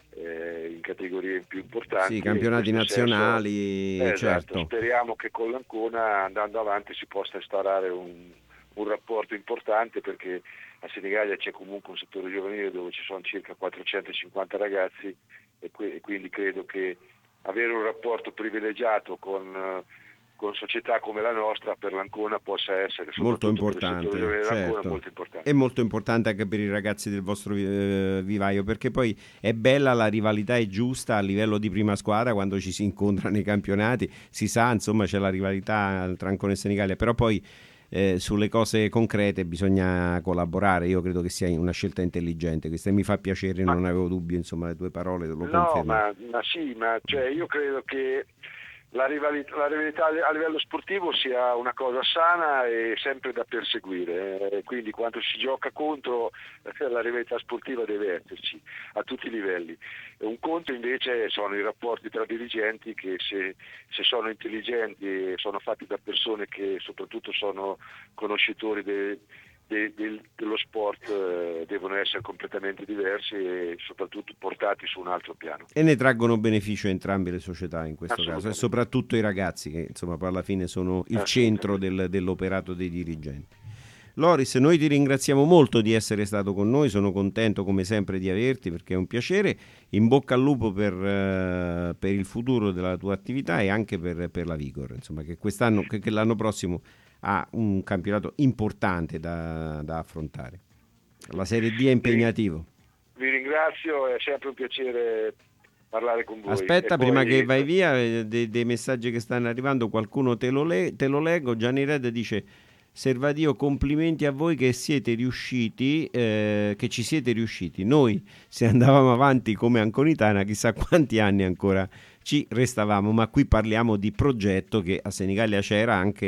eh, in categorie più importanti. Sì, campionati In questo nazionali, senso, esatto, certo. speriamo che con l'Ancona andando avanti si possa instaurare un, un rapporto importante, perché a Senigallia c'è comunque un settore giovanile dove ci sono circa quattrocentocinquanta ragazzi e, que- e quindi credo che avere un rapporto privilegiato con, eh, con società come la nostra per l'Ancona possa essere Molto soprattutto per il importante, settore giovanile dell'Ancona, certo. molto importante. È molto importante anche per i ragazzi del vostro eh, vivaio, perché poi è bella, la rivalità è giusta a livello di prima squadra quando ci si incontra nei campionati, si sa, insomma, c'è la rivalità tra Ancona e Senigallia, però poi eh, sulle cose concrete bisogna collaborare. Io credo che sia una scelta intelligente questa e mi fa piacere, non avevo dubbi, insomma, le tue parole lo No, confermano. ma, ma sì, ma cioè io credo che la rivalità, la rivalità a livello sportivo sia una cosa sana e sempre da perseguire, eh, quindi quando si gioca contro eh, la rivalità sportiva deve esserci a tutti i livelli. E un conto invece sono i rapporti tra dirigenti che se, se sono intelligenti e sono fatti da persone che soprattutto sono conoscitori de, de, de, dello sport eh, devono essere completamente diversi e soprattutto portati su un altro piano. E ne traggono beneficio entrambe le società in questo caso, e Assolutamente. soprattutto i ragazzi che insomma poi alla fine sono il centro del- dell'operato dei dirigenti. Loris, noi ti ringraziamo molto di essere stato con noi, sono contento come sempre di averti perché è un piacere, in bocca al lupo per, eh, per il futuro della tua attività e anche per, per la Vigor, insomma, che quest'anno, che, che l'anno prossimo ha un campionato importante da, da affrontare. La Serie D è impegnativo. Vi ringrazio, è sempre un piacere parlare con voi. Aspetta, E prima poi- che vai via, eh, dei, dei messaggi che stanno arrivando, qualcuno te lo, le- te lo leggo. Gianni Red dice: Servadio, complimenti a voi che siete riusciti, eh, che ci siete riusciti. Noi, se andavamo avanti come Anconitana, chissà quanti anni ancora ci restavamo, ma qui parliamo di progetto che a Senigallia c'era anche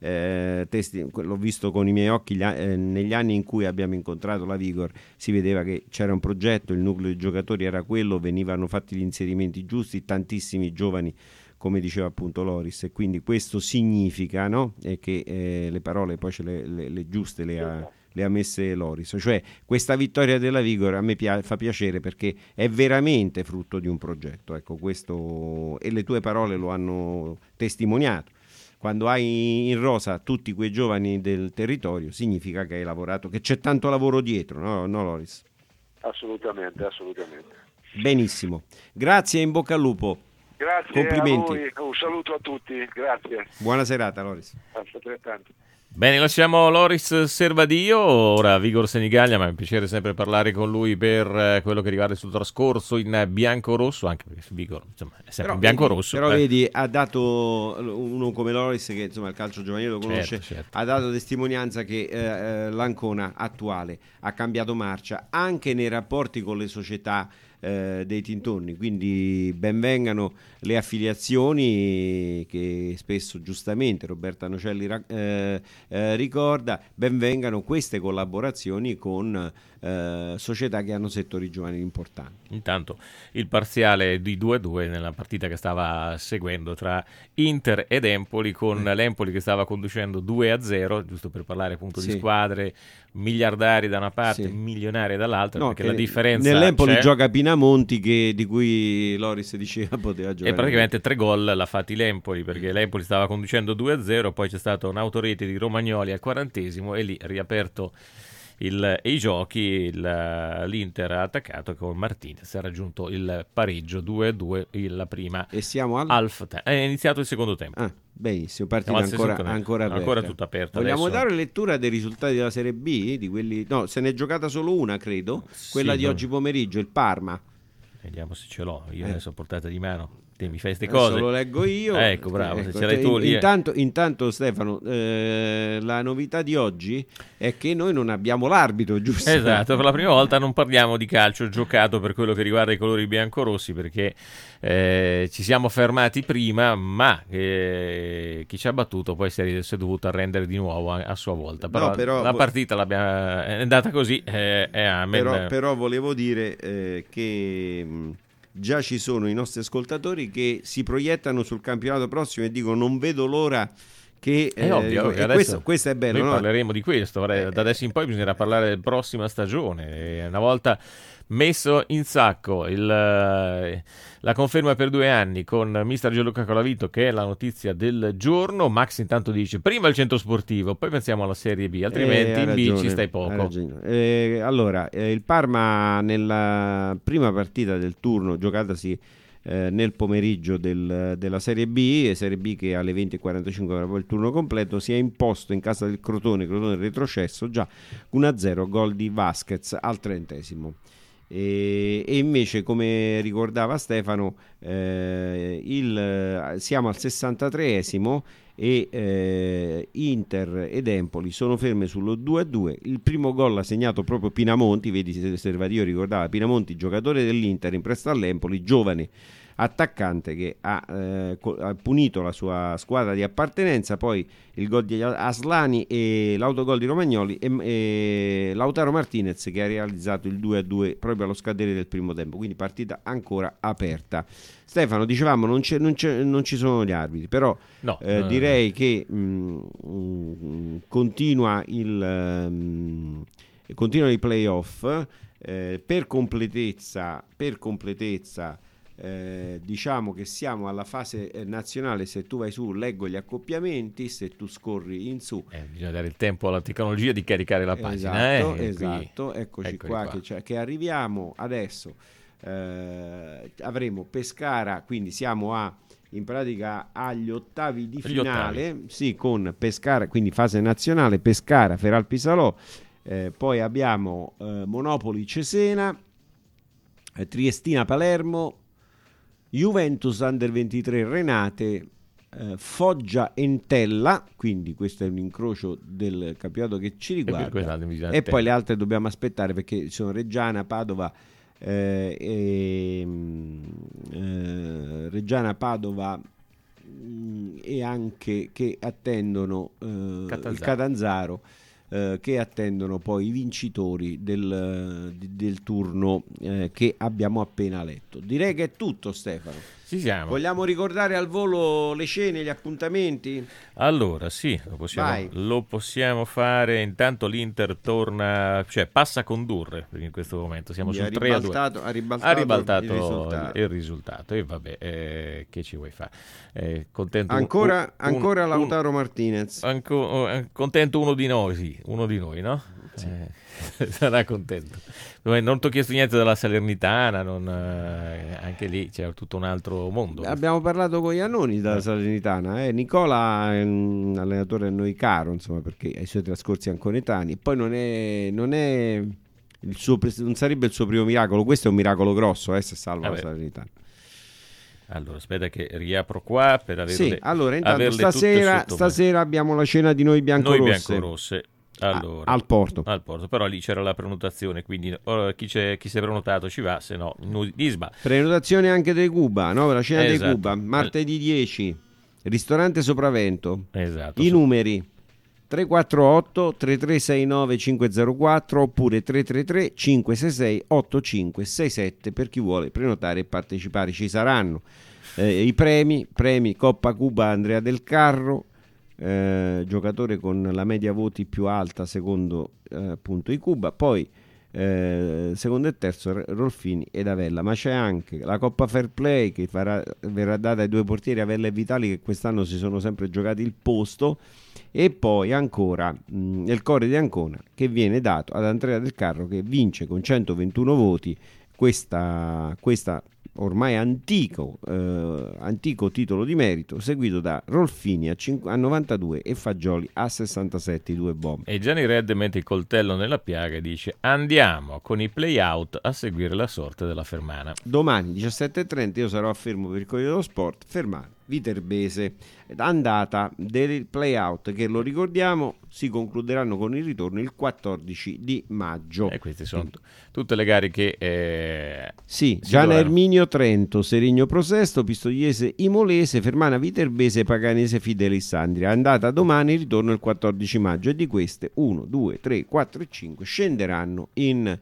eh, testi, l'ho visto con i miei occhi gli, eh, negli anni in cui abbiamo incontrato la Vigor, si vedeva che c'era un progetto, il nucleo di giocatori era quello, venivano fatti gli inserimenti giusti, tantissimi giovani, come diceva appunto Loris, e quindi questo significa, no? E che eh, le parole poi ce le, le, le giuste le ha, le ha messe Loris, cioè questa vittoria della Vigor a me pia- fa piacere perché è veramente frutto di un progetto, ecco, questo, e le tue parole lo hanno testimoniato. Quando hai in rosa tutti quei giovani del territorio significa che hai lavorato, che c'è tanto lavoro dietro, no, no Loris? Assolutamente, assolutamente. Benissimo, grazie e in bocca al lupo. Grazie Complimenti. a voi, un saluto a tutti, grazie. Buona serata Loris. Altrettanto. Bene, lasciamo Loris Servadio, ora Vigor Senigallia, ma è un piacere sempre parlare con lui per eh, quello che riguarda il suo trascorso in bianco-rosso, anche perché Vigor insomma, è sempre Però in bianco-rosso. Vedi, però eh. vedi, ha dato uno come Loris, che insomma il calcio giovanile lo conosce, Certo, certo. ha dato testimonianza che eh, l'Ancona attuale ha cambiato marcia anche nei rapporti con le società eh, dei dintorni, quindi benvengano le affiliazioni che spesso giustamente Roberta Nocelli eh, eh, ricorda, benvengano queste collaborazioni con eh, società che hanno settori giovanili importanti. Intanto il parziale di due a due nella partita che stava seguendo tra Inter ed Empoli, con Eh. l'Empoli che stava conducendo due a zero, giusto per parlare appunto Sì. di squadre miliardari da una parte, Sì. milionari dall'altra, No, perché che la differenza nell'Empoli c'è. gioca Pinamonti, che, di cui Loris diceva poteva giocare. E praticamente tre gol l'ha fatti l'Empoli, perché l'Empoli stava conducendo due a zero, poi c'è stata un'autorete di Romagnoli al quarantesimo e lì riaperto il, i giochi, il, l'Inter ha attaccato con Martinez, ha raggiunto il pareggio due a due, la prima e siamo al half time. È iniziato il secondo tempo. Ah, benissimo, partita Siamo al ancora, secondo tempo. ancora aperta. Ancora tutto aperto. Vogliamo adesso. dare lettura dei risultati della Serie B? Di quelli... No, se ne è giocata solo una, credo, quella Sì, di no. oggi pomeriggio, il Parma. Vediamo se ce l'ho, io Eh. adesso a portata di mano. Te mi fai queste Adesso cose. lo leggo io. Ecco, bravo, Ecco, se ce l'hai tu in- lì. eh. Intanto, intanto Stefano, eh, la novità di oggi è che noi non abbiamo l'arbitro, giusto? Esatto, per la prima volta non parliamo di calcio giocato per quello che riguarda i colori biancorossi, perché eh, ci siamo fermati prima, ma eh, chi ci ha battuto poi si è, si è dovuto arrendere di nuovo a, a sua volta. Però, No, però la vo- partita l'abbiamo, è andata così, eh, e amen. Però, però volevo dire eh, che mh, già ci sono i nostri ascoltatori che si proiettano sul campionato prossimo e dicono non vedo l'ora che... È eh, ovvio che e adesso questo, questo è bello, noi no? parleremo di questo. ora, Da adesso in poi bisognerà parlare della prossima stagione. E una volta messo in sacco il, eh, la conferma per due anni con mister Gianluca Colavito, che è la notizia del giorno, Max intanto dice prima il centro sportivo, poi pensiamo alla Serie B, altrimenti Eh, in hai B ragione, ci stai hai poco. ragione. Eh, allora, eh, il Parma nella prima partita del turno giocatasi eh, nel pomeriggio del- della Serie B, e Serie B che alle venti e quarantacinque avrà poi il turno completo, si è imposto in casa del Crotone, Crotone retrocesso già uno a zero, gol di Vasquez al trentesimo. E, e invece, come ricordava Stefano, eh, il, siamo al sessantatreesimo e eh, Inter ed Empoli sono ferme sullo due a due. Il primo gol l'ha segnato proprio Pinamonti, vedi, Servadio ricordava Pinamonti, giocatore dell'Inter in prestito all'Empoli, giovane attaccante che ha, eh, co- ha punito la sua squadra di appartenenza. Poi il gol di Aslani e l'autogol di Romagnoli e, e Lautaro Martinez che ha realizzato il due a due proprio allo scadere del primo tempo, quindi partita ancora aperta. Stefano, dicevamo non, c'è, non, c'è, non ci sono gli arbitri, però No, eh, no, direi che mh, mh, continua il mh, continuano i playoff. eh, per completezza per completezza Eh, diciamo che siamo alla fase eh, nazionale. Se tu vai su, leggo gli accoppiamenti, se tu scorri in su, Eh, bisogna dare il tempo alla tecnologia di caricare la pagina. esatto, eh, e esatto. qui- Eccoci eccoli qua, qua. Che, c'è- che arriviamo adesso. eh, avremo Pescara, quindi siamo a in pratica agli ottavi di Gli finale, sì, con Pescara, quindi fase nazionale, Pescara, Feralpi Salò, eh, poi abbiamo eh, Monopoli Cesena, eh, Triestina Palermo, Juventus Under ventitré Renate, eh, Foggia Entella, quindi questo è un incrocio del campionato che ci riguarda, quest'altro bisogna e poi le altre dobbiamo aspettare perché sono Reggiana, Padova, eh, e, mm, eh, Reggiana, Padova, mm, e anche che attendono eh, Catanzaro. il Catanzaro, eh, che attendono poi i vincitori del, del turno eh, che abbiamo appena letto. Direi che è tutto, Stefano. Ci siamo. Vogliamo ricordare al volo le cene, gli appuntamenti? Allora, sì, lo possiamo, Vai. lo possiamo fare. Intanto l'Inter torna, cioè passa a condurre in questo momento. Siamo Ha sul tre a due. ribaltato- ha ribaltato Ha ribaltato il risultato. il risultato. E vabbè, eh, che ci vuoi fare? Eh, contento Ancora, un- ancora un- Lautaro Martinez. Anco- eh, contento uno di noi, sì, uno di noi, no? Eh, sarà contento. Non ti ho chiesto niente della Salernitana, non, eh, anche lì c'è tutto un altro mondo. Abbiamo parlato con Iannoni dalla Salernitana. Eh. Nicola è un allenatore a noi caro, insomma, perché ha i suoi trascorsi anconetani. Poi non è, non è il suo, non sarebbe il suo primo miracolo. Questo è un miracolo grosso, eh, se salva Vabbè. la Salernitana. Allora, aspetta che riapro qua per averle, Sì, allora intanto averle tutte stasera, sotto stasera abbiamo la cena di noi biancorosse. Noi biancorosse. Allora, al Porto. Al Porto, però lì c'era la prenotazione, quindi oh, chi, c'è, chi si è prenotato ci va, se no Nisba. Prenotazione anche dei Cuba, no? La cena Esatto. dei Cuba, martedì dieci, ristorante Sopravento. Esatto. I numeri tre quattro otto tre tre sei nove cinque zero quattro oppure tre tre tre cinque sei sei otto cinque sei sette per chi vuole prenotare e partecipare. Ci saranno eh, i premi, premi Coppa Cuba Andrea Del Carro, eh, giocatore con la media voti più alta secondo eh, appunto i Cuba, poi eh, secondo e terzo Rolfini ed Avella, ma c'è anche la Coppa Fair Play che farà, verrà data ai due portieri Avella e Vitali, che quest'anno si sono sempre giocati il posto, e poi ancora mh, il Core di Ancona che viene dato ad Andrea Del Carro, che vince con centoventuno voti questa, questa ormai antico, eh, antico titolo di merito, seguito da Rolfini a, cinque, a novantadue e Fagioli a sessantasette, i due bombe. E Gianni Red mette il coltello nella piaga e dice: andiamo con i play-out a seguire la sorte della Fermana. Domani diciassette e trenta io sarò a Fermo per il Corriere dello Sport. Fermana, Viterbese, andata del play-out che, lo ricordiamo, si concluderanno con il ritorno il quattordici di maggio. E queste sono t- tutte le gare che eh, sì, si Giana dovranno- Erminio Trento, Serigno Prosesto, Pistoiese Imolese, Fermana Viterbese, Paganese Fidelissandria. Andata domani, ritorno il quattordici maggio, e di queste uno, due, tre, quattro e cinque scenderanno in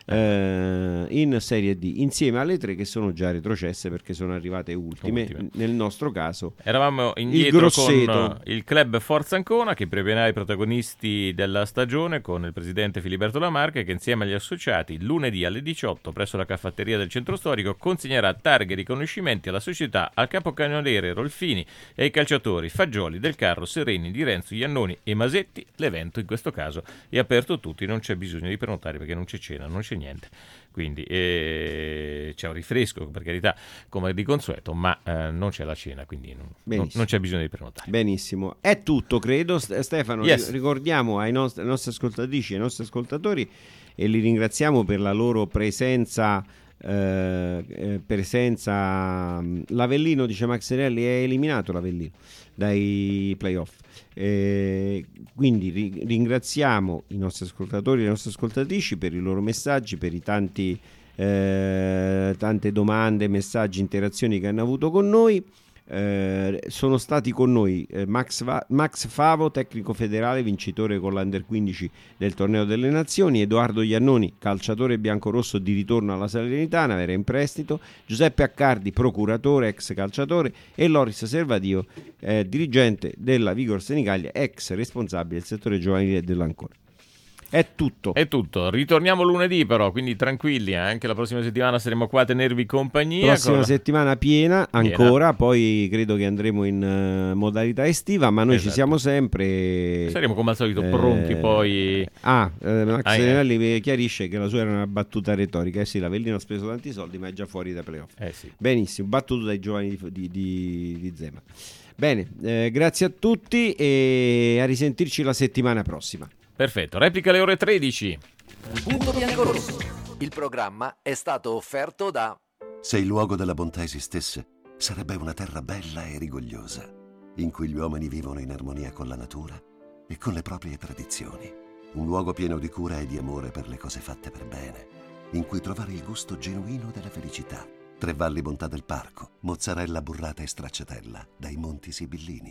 eh, in Serie D insieme alle tre che sono già retrocesse perché sono arrivate ultime, Ultime. nel nostro caso Eravamo il indietro Grosseto. con il club Forza Ancona, che premierà i protagonisti della stagione con il presidente Filiberto Lamarca, che insieme agli associati lunedì alle diciotto presso la cafetteria del centro storico consegnerà targhe e riconoscimenti alla società, al capocannoniere Rolfini e ai calciatori Fagioli, Del Carro, Sereni, Di Renzo, Iannoni e Masetti. L'evento in questo caso è aperto a tutti, non c'è bisogno di prenotare perché non c'è cena, non c'è niente, quindi eh, c'è un rinfresco per carità come di consueto, ma eh, non c'è la cena, quindi non, non, non c'è bisogno di prenotare. Benissimo, è tutto credo. St- Stefano, Yes. ricordiamo ai nostri, ai nostri ascoltatrici e ai nostri ascoltatori, e li ringraziamo per la loro presenza. Eh, eh, presenza l'Avellino, dice Maxerelli, è eliminato l'Avellino dai playoff, eh, quindi ri- ringraziamo i nostri ascoltatori e le nostre ascoltatrici per i loro messaggi, per i tanti eh, tante domande, messaggi, interazioni che hanno avuto con noi. Eh, sono stati con noi eh, Max, Va- Max Favo, tecnico federale, vincitore con l'Under quindici del Torneo delle Nazioni, Edoardo Iannoni, calciatore biancorosso di ritorno alla Salernitana, era in prestito, Giuseppe Accardi, procuratore, ex calciatore, e Loris Servadio, eh, dirigente della Vigor Senigallia, ex responsabile del settore giovanile dell'Ancona. È tutto. È tutto. Ritorniamo lunedì però, quindi tranquilli, eh? Anche la prossima settimana saremo qua a tenervi compagnia. Prossima con... settimana piena ancora, piena. Poi credo che andremo in uh, modalità estiva, ma noi esatto. ci siamo sempre. Saremo come al solito eh... pronti poi. Ah, eh, Max ah, Senelli eh. chiarisce che la sua era una battuta retorica. Eh sì, l'Avellino ha speso tanti soldi, ma è già fuori dai playoff. Eh sì. Benissimo, battuto dai giovani di, di, di, di Zema. Bene, eh, grazie a tutti e a risentirci la settimana prossima. Perfetto, replica alle ore tredici. Punto Biancorosso. Il programma è stato offerto da... Se il luogo della bontà esistesse, sarebbe una terra bella e rigogliosa, in cui gli uomini vivono in armonia con la natura e con le proprie tradizioni. Un luogo pieno di cura e di amore per le cose fatte per bene, in cui trovare il gusto genuino della felicità. Tre Valli Bontà del Parco, mozzarella burrata e stracciatella dai Monti Sibillini.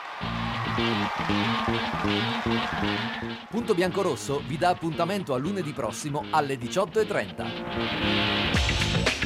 Punto Biancorosso vi dà appuntamento a lunedì prossimo alle diciotto e trenta.